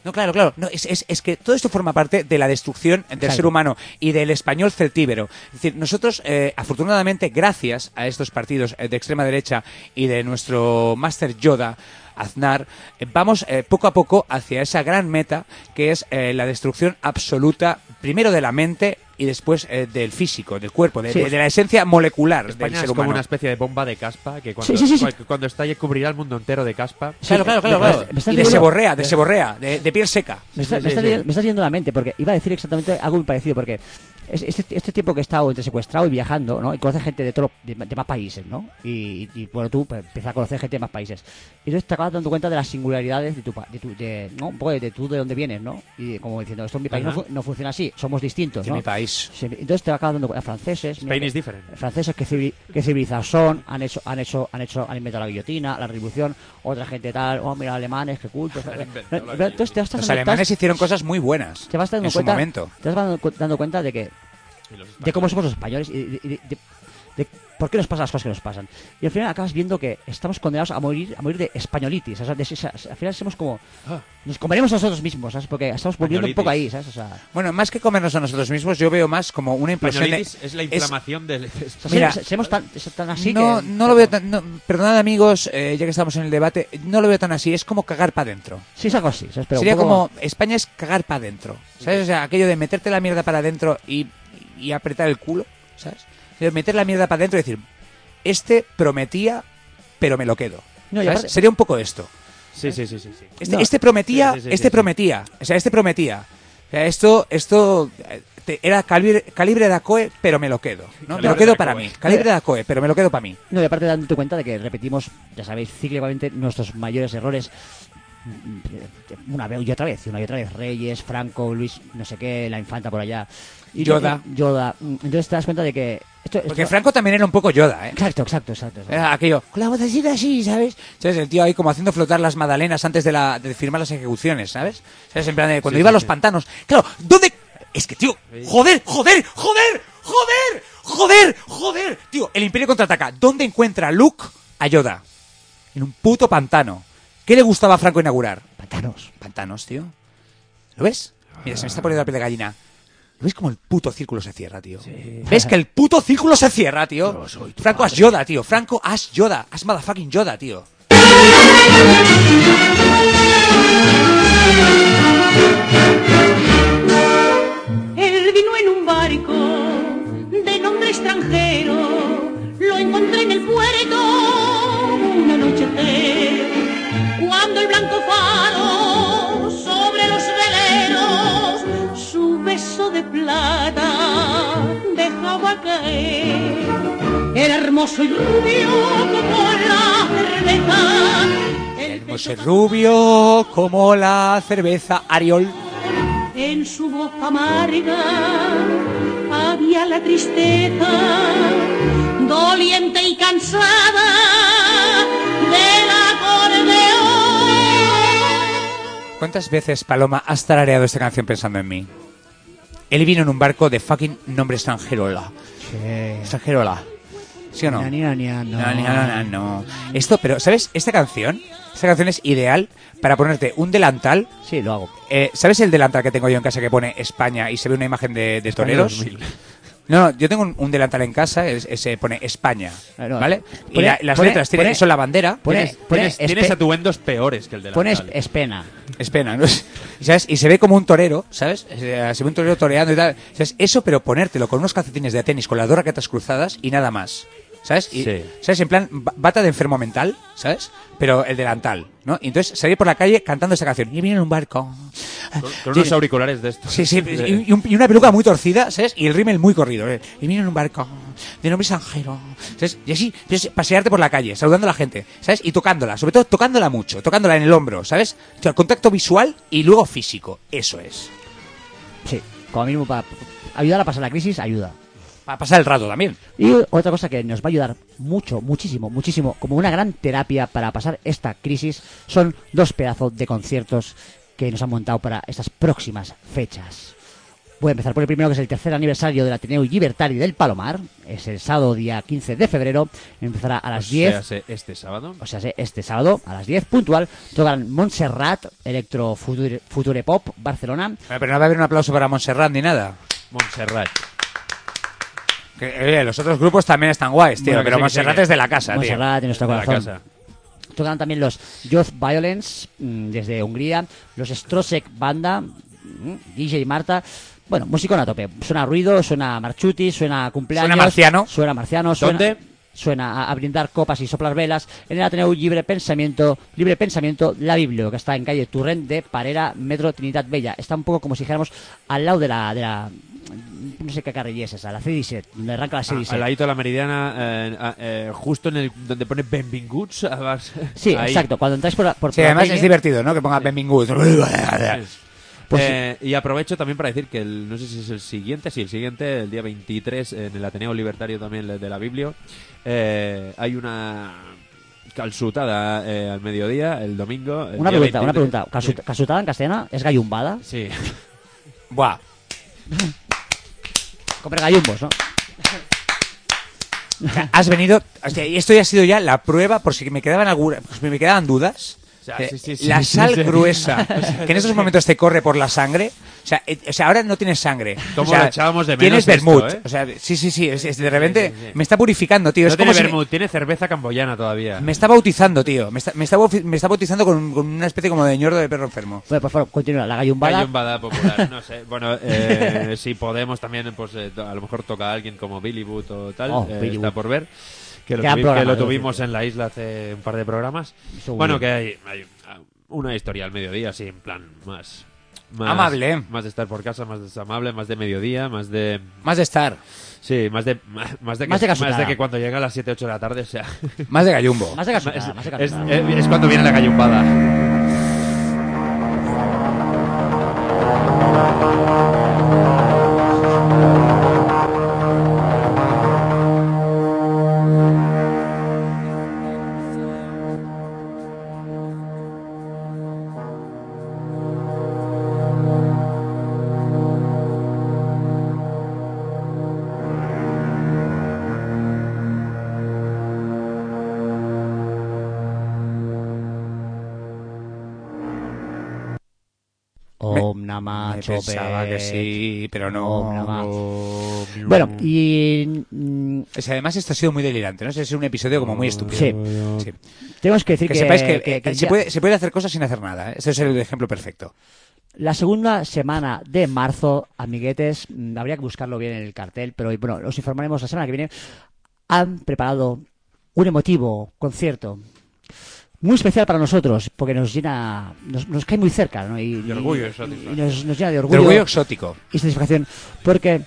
No, claro, claro. No, es, es, es que todo esto forma parte de la destrucción del Claro. ser humano y del español celtíbero. Es decir, nosotros, eh, afortunadamente, gracias a estos partidos eh, de extrema derecha y de nuestro Máster Yoda, Aznar, eh, vamos eh, poco a poco hacia esa gran meta que es eh, la destrucción absoluta, primero de la mente y después eh, del físico, del cuerpo, de, Sí. de- de la esencia molecular España del ser es como humano. una especie de bomba de caspa que cuando, Sí, sí, sí, sí. cu- cuando estalle cubrirá el mundo entero de caspa. Claro, claro, claro, me- claro. me estás Y de diciendo- seborrea, de seborrea, de, de piel seca. Me, está- Sí, me sí, estás sí. yendo- me estás yendo la mente, porque iba a decir exactamente algo muy parecido, porque es- este, este tiempo que he estado entre secuestrado y viajando, ¿no? Y conoces gente de, todo, de, de más países, ¿no? Y, y, bueno, tú pues, empiezas a conocer gente de más países. Y entonces te acabas dando cuenta de las singularidades de tu, pa- de tu de, ¿no? Un poco de, de tú de dónde vienes, ¿no? Y como diciendo, esto en mi país no, Ajá. fu- no funciona así, somos distintos, En ¿no? mi país. Sí, entonces te acabas dando cuenta, franceses... Spain mira, is different. franceses que, civili- que civilizados son, han hecho, han hecho, han hecho, han inventado la guillotina, la revolución, otra gente tal, oh mira, alemanes, qué cultos. Entonces te vas Los dando- alemanes hicieron cosas muy buenas te vas dando en su cuenta, momento. te vas dando, cu- dando cuenta de que de cómo somos los españoles y de, de- de- de por qué nos pasan las cosas que nos pasan. Y al final acabas viendo que estamos condenados a morir a morir de españolitis. O sea, de- o sea, al final somos como nos comeremos a nosotros mismos, ¿sabes? Porque estamos volviendo un poco ahí, ¿sabes? O sea, Bueno, más que comernos a nosotros mismos, yo veo más como una implosión de... Españolitis es la inflamación del... o sea, Mira, se- seremos tan, tan así no, que no lo veo tan... No, perdonad, amigos, eh, ya que estamos en el debate, no lo veo tan así, es como cagar para adentro. sí es algo así, ¿sabes? Pero un Sería poco- como... España es cagar para adentro, ¿sabes? O sea, aquello de meterte la mierda para adentro y, y apretar el culo, ¿sabes? De meter la mierda para adentro y decir, este prometía, pero me lo quedo. No, y ¿sabes? aparte- Sería un poco esto. Sí, sí, sí, sí. sí. Este, No. este prometía, Sí, sí, sí, este sí, sí. prometía, o sea, este prometía. O sea, esto, esto eh, te- era calibre, calibre de ACOE, pero me lo quedo. ¿no? Me Calibre lo quedo de para ACOE. mí. Calibre de ACOE, pero me lo quedo para mí. No, y aparte dándote cuenta de que repetimos, ya sabéis, cíclicamente nuestros mayores errores mm, una vez y otra vez, y una y otra vez. Reyes, Franco, Luis, no sé qué, la infanta por allá. Y Yoda. y- Yoda. Mm, Entonces te das cuenta de que... Esto, Porque esto- Franco también era un poco Yoda, ¿eh? Exacto, exacto, exacto. exacto. Era aquello, con la vocecita así, ¿sabes? ¿Sabes? El tío ahí como haciendo flotar las magdalenas antes de, la, de firmar las ejecuciones, ¿sabes? ¿Sabes? En plan de cuando Sí, iba sí, a los sí. pantanos. Claro, ¿dónde...? Es que, tío, joder, joder, joder, joder, joder, joder. Tío, el Imperio contraataca. ¿Dónde encuentra Luke a Yoda? En un puto pantano. ¿Qué le gustaba a Franco inaugurar? Pantanos. Pantanos, tío. ¿Lo ves? Mira, se me está poniendo la piel de gallina. ¿Lo ves como el puto círculo se cierra, tío? ¿Ves que el puto círculo se cierra, tío? Franco as Yoda, tío. Franco as Yoda. As motherfucking Yoda, tío. Él vino en un barco de nombre extranjero, lo encontré en el puerto un anochecer, cuando el blanco faro sobre los veleros su beso de plata dejaba caer. Era hermoso y rubio como la cerveza, el Hermoso y rubio como la cerveza Ariol. en su voz amarga había la tristeza, doliente y cansada del acordeón. ¿Cuántas veces, Paloma, has tarareado esta canción pensando en mí? Él vino en un barco de fucking nombre extranjerola. Extranjerola. ¿Sí o no? Ni, ni, ni, no. No, no, no, no, no. Esto, pero, ¿sabes? Esta canción, esta canción es ideal para ponerte un delantal. Sí, lo hago. Eh, ¿Sabes el delantal que tengo yo en casa que pone España y se ve una imagen de, de toreros? dos mil. No, no, yo tengo un, un delantal en casa, es- ese pone España, Ah, no. ¿vale? Y Pone- la- las pone- letras tienen, pone- son la bandera. Pone, Tienes, pone tienes- espe- tienes atuendos peores que el de la Pones espena. Es pena, ¿no? ¿Sabes? Y se ve como un torero, ¿sabes? Eh, Se ve un torero toreando y tal. ¿Sabes? Eso, pero ponértelo con unos calcetines de tenis, con las dos raquetas cruzadas y nada más. ¿Sabes? Y, Sí. ¿sabes? En plan, ba- bata de enfermo mental, ¿sabes? Pero el delantal, ¿no? Y entonces salir por la calle cantando esta canción. Y viene en un barco. Con, con Sí. unos auriculares de estos. Sí, sí, De- y, y un- y una peluca muy torcida, ¿sabes? Y el rímel muy corrido. ¿eh? Y viene en un barco de nombre extranjero, ¿sabes? Y así, pues, pasearte por la calle, saludando a la gente, ¿sabes? Y tocándola, sobre todo tocándola mucho, tocándola en el hombro, ¿sabes? O sea, el contacto visual y luego físico, eso es. Sí, como mínimo para ayudar a pasar la crisis, ayuda. Para pasar el rato también. Y otra cosa que nos va a ayudar mucho, muchísimo, muchísimo, como una gran terapia para pasar esta crisis, son dos pedazos de conciertos que nos han montado para estas próximas fechas. Voy a empezar por el primero, que es el tercer aniversario del Ateneo Libertari del Palomar. Es el sábado, día quince de febrero. Empezará a las O diez. sea, se- este sábado. O sea, este sábado a las diez, puntual. Tocan Montserrat, Electro Future, Future Pop, Barcelona. Bueno, pero no va a haber un aplauso para Montserrat ni nada. Montserrat. Que, oye, los otros grupos también están guays, tío, Bueno, que pero sí, que Montserrat sí, que- es de la casa, tío. Montserrat en nuestro De la corazón. casa. Tocan también los Youth Violence mm, desde Hungría, los Strosek Banda, mm, D J Marta. Bueno, musicón a tope. Suena ruido, suena marchuti, suena cumpleaños. Suena marciano. Suena marciano. Suena, ¿Dónde? Suena a, a brindar copas y soplar velas en el Ateneu Libre Pensamiento, Libre Pensamiento La Biblio, que está en calle Turrent de Parera, Metro Trinitat Vella. Está un poco como si dijéramos al lado de la... De la no sé qué carrilla es esa, la C disset, donde arranca la C Ah, disset. al ladito de la Meridiana, eh, ah, eh, justo en el donde pone Benvinguts. Sí, ahí. exacto. Cuando entráis por la, por Sí, por la además calle- es divertido, ¿no? Que ponga Benvingut. Pues Eh, y aprovecho también para decir que el, no sé si es el siguiente, sí, el siguiente, el día veintitrés, en el Ateneo Libertario también de la Biblio, eh, hay una calzutada eh, al mediodía, el domingo. el Una día pregunta, una veintitrés. pregunta. Casut- Casutada en castellana es gallumbada. Sí. Buah. Comer gallumbos, ¿no? Has venido... Hostia, y esto ya ha sido ya la prueba, por si me quedaban alguna, pues me quedaban dudas. O sea, Eh, sí, sí, sí, la sí, sal sí. gruesa, que en estos momentos te corre por la sangre. O sea, eh, o sea ahora no tienes sangre. ¿Cómo o sea, lo echábamos de Tienes menos vermut. esto, eh? O sea, sí, sí, sí. es- es- de repente sí, sí. me está purificando, tío. No es tiene como si me- vermut, tiene cerveza camboyana todavía. me está bautizando, tío. Me está, me está, bauti- me está bautizando con, con una especie como de ñordo de perro enfermo. Bueno, por favor, continúa. La gallumbada. Gallumbada popular, no sé. Bueno, eh, si podemos también, pues eh, a lo mejor toca a alguien como Billy Boot o tal, Oh, eh, Billy está Boot. por ver. Que lo, Gran tuvi- programa, que lo debo tuvimos decirte. en la isla hace un par de programas. Estuvo Bueno, bien. que hay, hay una historia al mediodía, así, en plan más, más... Amable. Más de estar por casa, más de amable, más de mediodía, más de... Más de estar. Sí, más de, más, más de, que, Más de más casutada. de que cuando llega a las siete, ocho de la tarde, o sea... Más de gallumbo. Más de es, casutada, más de es, casutada. es- es cuando viene la gallumbada. Om Namah Me Chopet. pensaba que sí, pero no. Om Namah. Bueno, y mm, O sea, además esto ha sido muy delirante, ¿no? Es un episodio como muy estúpido. Sí. Sí. tenemos que decir Que, que, sepáis que, que- eh, que se, ya- puede, se puede hacer cosas sin hacer nada. ¿eh? Este es el ejemplo perfecto. la segunda semana de marzo, amiguetes, mm, habría que buscarlo bien en el cartel, pero bueno, os informaremos la semana que viene. Han preparado un emotivo concierto muy especial para nosotros, porque nos llena, nos, nos cae muy cerca, ¿no? Y, De orgullo y- y satisfacción. y nos, nos llena de De orgullo, orgullo exótico. y satisfacción, porque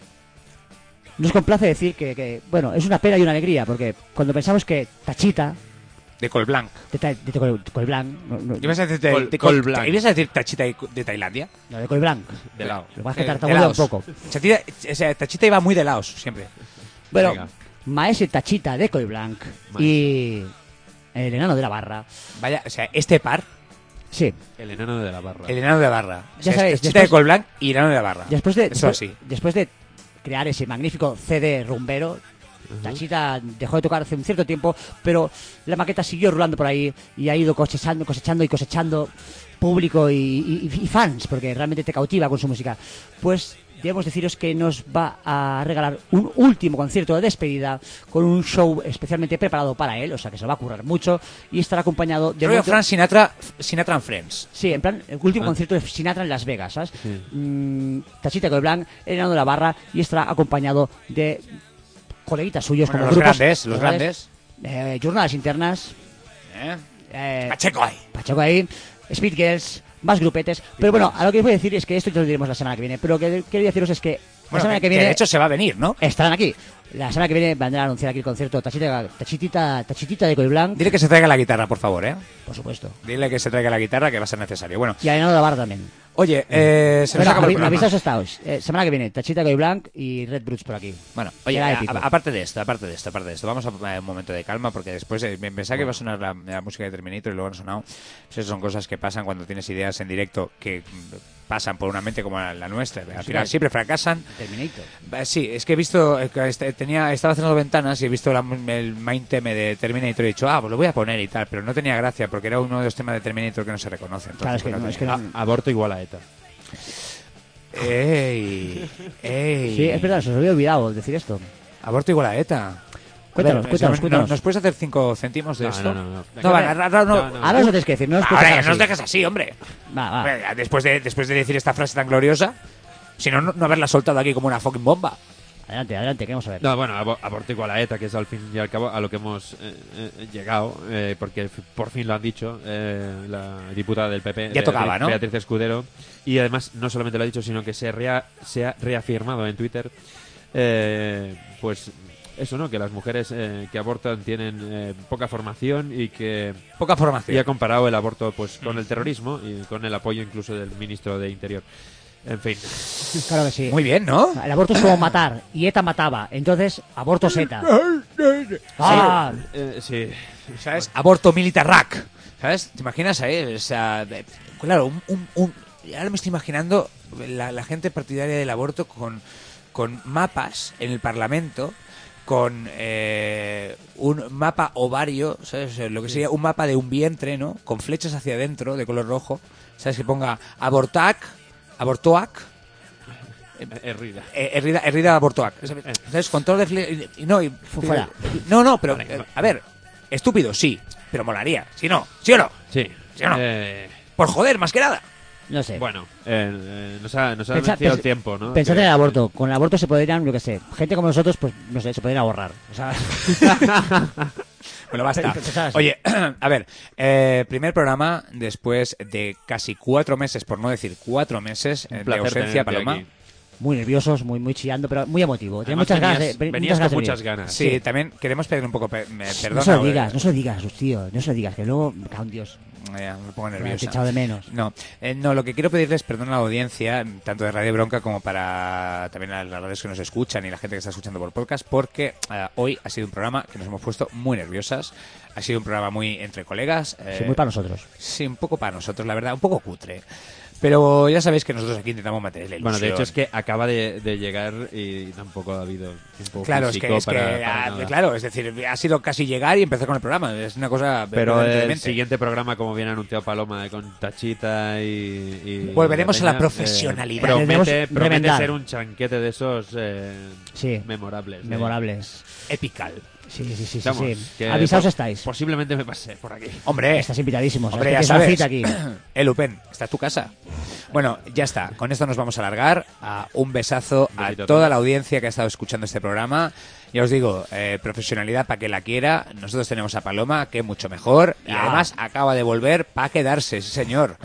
nos complace decir que, que, bueno, es una pena y una alegría, porque cuando pensamos que Tachita, De Col Blanc. de, Ta- de Col, Col Blanc, no, no, ¿Ibas a decir, de, Col- de Col Col- Blanc. ¿Ibas a decir Tachita de, de Tailandia? no, de Col Blanc, De lado. lo que pasa es que Eh, de tartamudeo un Laos. poco. Tachita, o sea, Tachita iba muy de Laos, siempre. Bueno, Venga. Maese Tachita de Col Blanc y el enano de la barra, Vaya, o sea, este par, sí. El enano de la barra. el enano de la barra. O Ya sea, es sabéis, Tachita de después- Col Blanc y enano de la barra. Después de, Eso después, sí. después de crear ese magnífico C D rumbero, Tachita dejó de tocar hace un cierto tiempo, pero la maqueta siguió rulando por ahí y ha ido cosechando, cosechando y cosechando público y, y- y fans, porque realmente te cautiva con su música. Pues debemos deciros que nos va a regalar un último concierto de despedida con un show especialmente preparado para él, o sea que se lo va a currar mucho y estará acompañado de... Rollo momento- Frank Sinatra, Sinatra and Friends. Sí, en plan, el último Ah. concierto de Sinatra en Las Vegas, ¿sabes? Mm, Tachita Col Blanc, el enano de la barra, y estará acompañado de coleguitas suyos Bueno, como los grupos grandes, los grandes. eh, jornadas internas, ¿Eh? eh, Pacheco ahí. Pacheco ahí, Speed Girls, más grupetes. Pero bueno, a lo que os voy a decir es que esto ya lo diremos la semana que viene. Pero lo que quería deciros es que la Bueno, semana que, que que viene de hecho se va a venir, ¿no? estarán aquí. La semana que viene vendrán a anunciar aquí el concierto Tachita, Tachitita, Tachitita de Col Blanc, Dile que se traiga la guitarra, por favor, ¿eh? por supuesto. Dile que se traiga la guitarra, que va a ser necesario. Bueno, Y al enano de la barra también. oye, eh, se nos Bueno, acabó el avi- programa. avisaos estaos. Eh, semana que viene, Tachita Col Blanc y Red Brutes por aquí. Bueno, oye, Será a- épico. a- aparte de esto, aparte de esto, aparte de esto, vamos a a un momento de calma porque después eh, me- pensaba que iba a sonar la, la música de Terminator y luego no ha sonado. Pues esas son cosas que pasan cuando tienes ideas en directo que mm, pasan por una mente como la, la nuestra. Al final siempre fracasan. Terminator. Eh, Sí, es que he visto, eh, que este- tenía, estaba haciendo ventanas y he visto la- el main theme de Terminator y he dicho, ah, pues lo voy a poner y tal, pero no tenía gracia porque era uno de los temas de Terminator que no se reconoce. entonces, Claro, es que pues no, es que tenía. no- A- aborto igual a ETA. ¡Ey! ¡Ey! Sí, es verdad, se os había olvidado decir esto. Aborto igual a ETA. Cuéntanos, A ver, cuéntanos, ¿no- cuéntanos. ¿Nos puedes hacer cinco céntimos de No, esto? no, no, no. No, vale, ra- ra- no. No, no. Ahora os lo tenéis que decir, no os puedo Ahora dejar ya no os así. dejes así, hombre. Va, va. Hombre, ya Después de, después de decir esta frase tan gloriosa, si no, no no haberla soltado aquí como una fucking bomba. Adelante, adelante, queremos saber. No, bueno, abo- aborto igual a ETA, que es al fin y al cabo a lo que hemos eh, eh, llegado, eh, porque f- por fin lo han dicho eh, la diputada del P P, Ya Beatriz- tocaba, ¿no? Beatriz Escudero, y además no solamente lo ha dicho, sino que se, rea- se ha reafirmado en Twitter, eh, pues eso, ¿no? Que las mujeres eh, que abortan tienen eh, poca formación y que Poca y ha formación. comparado el aborto pues con el terrorismo y con el apoyo incluso del ministro de Interior. En fin. Claro que sí. Muy bien, ¿no? El aborto es como matar, y ETA mataba, entonces aborto es ETA. Ah, Eh, sí. ¿Sabes? Aborto militar rack. ¿Sabes? ¿Te imaginas ahí? O sea, de- claro, un, un, un- ahora me estoy imaginando la, la gente partidaria del aborto con, con mapas en el Parlamento, con eh, un mapa ovario, ¿sabes? Lo que sería un mapa de un vientre, ¿no? Con flechas hacia adentro de color rojo. ¿Sabes? Que ponga abortac, abortoac, Herrida. eh, Herrida, Herrida Abortoac. ¿Sabes? Con todo de fle- y no, y, Fuera. no, no, pero eh, a ver, estúpido, sí, pero molaría. Si no, ¿sí o no? Sí. ¿Sí o no? Eh, Por joder, más que nada. no sé. bueno, eh, eh, nos ha, nos ha Pensa- vencido el pens- tiempo, ¿no? Pensad Que- en el aborto. Con el aborto se podrían, yo qué sé, gente como nosotros, pues, no sé, se podrían ahorrar. O sea, Bueno, basta. Pensadas. Oye, a ver, eh, primer programa después de casi cuatro meses, por no decir cuatro meses, Un eh, de placer ausencia, tenerte Paloma. aquí. muy nerviosos, muy, muy chillando, pero muy emotivo. Tenía Además, muchas ganas venías, de, venías muchas ganas con de muchas venir. ganas. Sí, también queremos pedir un poco pe- me- perdón. No se lo ahora, digas, no se lo digas, tío. No se lo digas, que luego me cago en Dios. Ya, me pongo Me he nervioso. echado de menos. No, eh, no, lo que quiero pedirles es perdón a la audiencia, tanto de Radio Bronca como para también a las radios que nos escuchan y la gente que está escuchando por podcast, porque eh, hoy ha sido un programa que nos hemos puesto muy nerviosas. Ha sido un programa muy entre colegas. eh, Sí, muy para nosotros. Sí, un poco para nosotros, la verdad, un poco cutre. Pero ya sabéis que nosotros aquí intentamos mantener la ilusión. Bueno, de hecho es que acaba de, de llegar y tampoco ha habido tiempo Claro, es físico que, es para, que, para ah, nada. claro, es decir, ha sido casi llegar y empezar con el programa. Es una cosa. Pero el verdaderamente. siguiente programa, como bien anunciado Paloma, con Tachita y... y Volveremos a la Peña, profesionalidad. eh, promete Tendremos promete remendar. ser un chanquete de esos eh, Sí. memorables. eh. Memorables. Epical. Sí, sí, sí, sí. Vamos, sí. que Avisaos pos- estáis. Posiblemente me pase por aquí. Hombre, Estás invitadísimos. hombre, Tienes ya una sabes. cita aquí. El Upen, está en tu casa. Bueno, ya está. Con esto nos vamos a alargar. A un besazo Un a besito a toda todos. la audiencia que ha estado escuchando este programa. Ya os digo, eh, profesionalidad para que la quiera. Nosotros tenemos a Paloma, que mucho mejor. Y Ya. además acaba de volver para quedarse, sí, señor.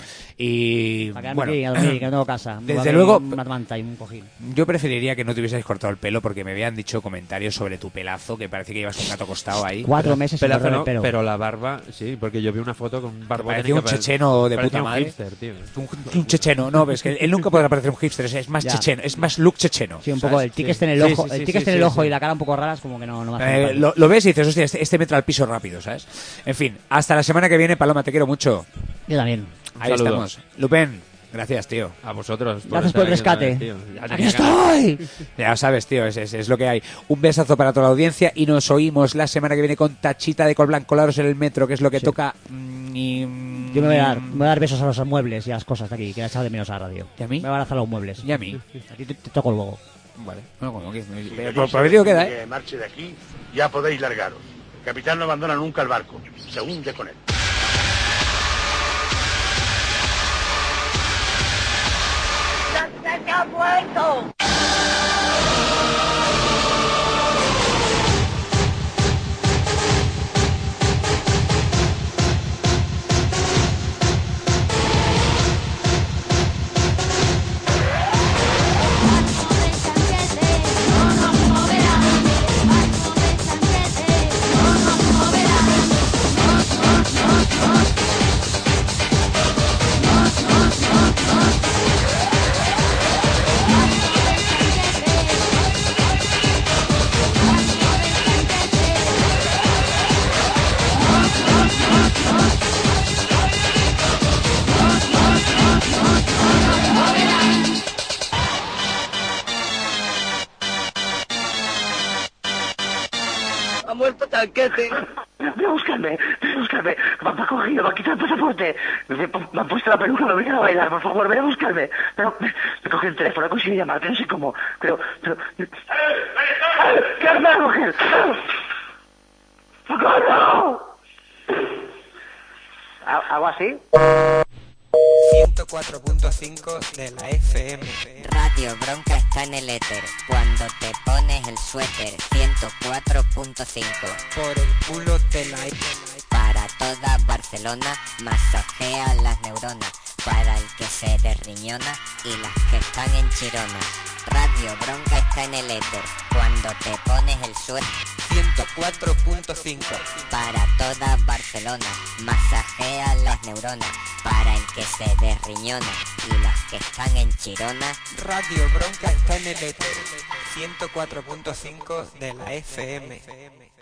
Y Para quedarme bueno, aquí, a dormir, que no tengo casa. desde Me voy a luego- Una manta y un cojín. yo preferiría que no te hubieses cortado el pelo porque me habían dicho comentarios sobre tu pelazo, que parece que llevas un gato acostado ahí. Cuatro meses sin Pelazo cortar el no, pelo. pero la barba, sí, porque yo vi una foto con un barbote parecía un que pare- checheno de parecía puta un madre. hipster, tío. Un, un checheno, no, ves que él nunca podrá parecer un hipster, es, es más Ya. checheno, es más look checheno. Sí, un poco. ¿sabes? El tique Sí. este en el Sí, ojo, sí, el sí, tique sí, este en el sí, ojo sí. y la cara un poco rara es como que no, no me hace Eh, falta. lo, lo ves y dices, hostia, este, este me trae al piso rápido, ¿sabes? En fin, hasta la semana que viene, Paloma, te quiero mucho. Yo también. Ahí saludo. estamos. Lupen, gracias, tío. A vosotros. Gracias estar por el aquí otra rescate. vez, tío. Ya ¡Aquí tenía ganas. estoy! Ya sabes, tío, es, es, es lo que hay. Un besazo para toda la audiencia y nos oímos la semana que viene con Tachita de Col Blanco Laros en el metro, que es lo que Sí. toca. mm, y, mm, Yo me voy, a dar, me voy a dar besos a los muebles y a las cosas de aquí, que he echado de menos a la radio. ¿Y a mí? Me van a hacer los muebles. Y a mí. A ti te, te toco luego. Vale. Bueno, como que. Si Pero queréis por prometido queda, ¿eh? que marche de aquí, ya podéis largaros. El capitán no abandona nunca el barco, se hunde con él. ¡Se ha muerto! muerto Chanquete. Ven a buscarme, ven a buscarme. Me han cogido, me han quitado el pasaporte. Me, me han puesto la peluca, me voy a bailar, por favor, ven a buscarme. Pero me, me coge el teléfono, he conseguido llamarte, no sé cómo. Pero, pero... ¿Qué haces, mujer? ¡Socorro! ¿Algo así? ciento cuatro punto cinco de la F M. Radio Bronca está en el éter cuando te pones el suéter. ciento cuatro punto cinco. Por el culo de la... Para toda Barcelona, masajea las neuronas. Para el que se derriñona y las que están en Chirona. Radio Bronca está en el éter cuando te pones el suéter. ciento cuatro punto cinco. Para toda Barcelona, masajea las neuronas. Para el que se derriñona y las que están en Chirona. Radio Bronca está en el éter ciento cuatro punto cinco de la F M.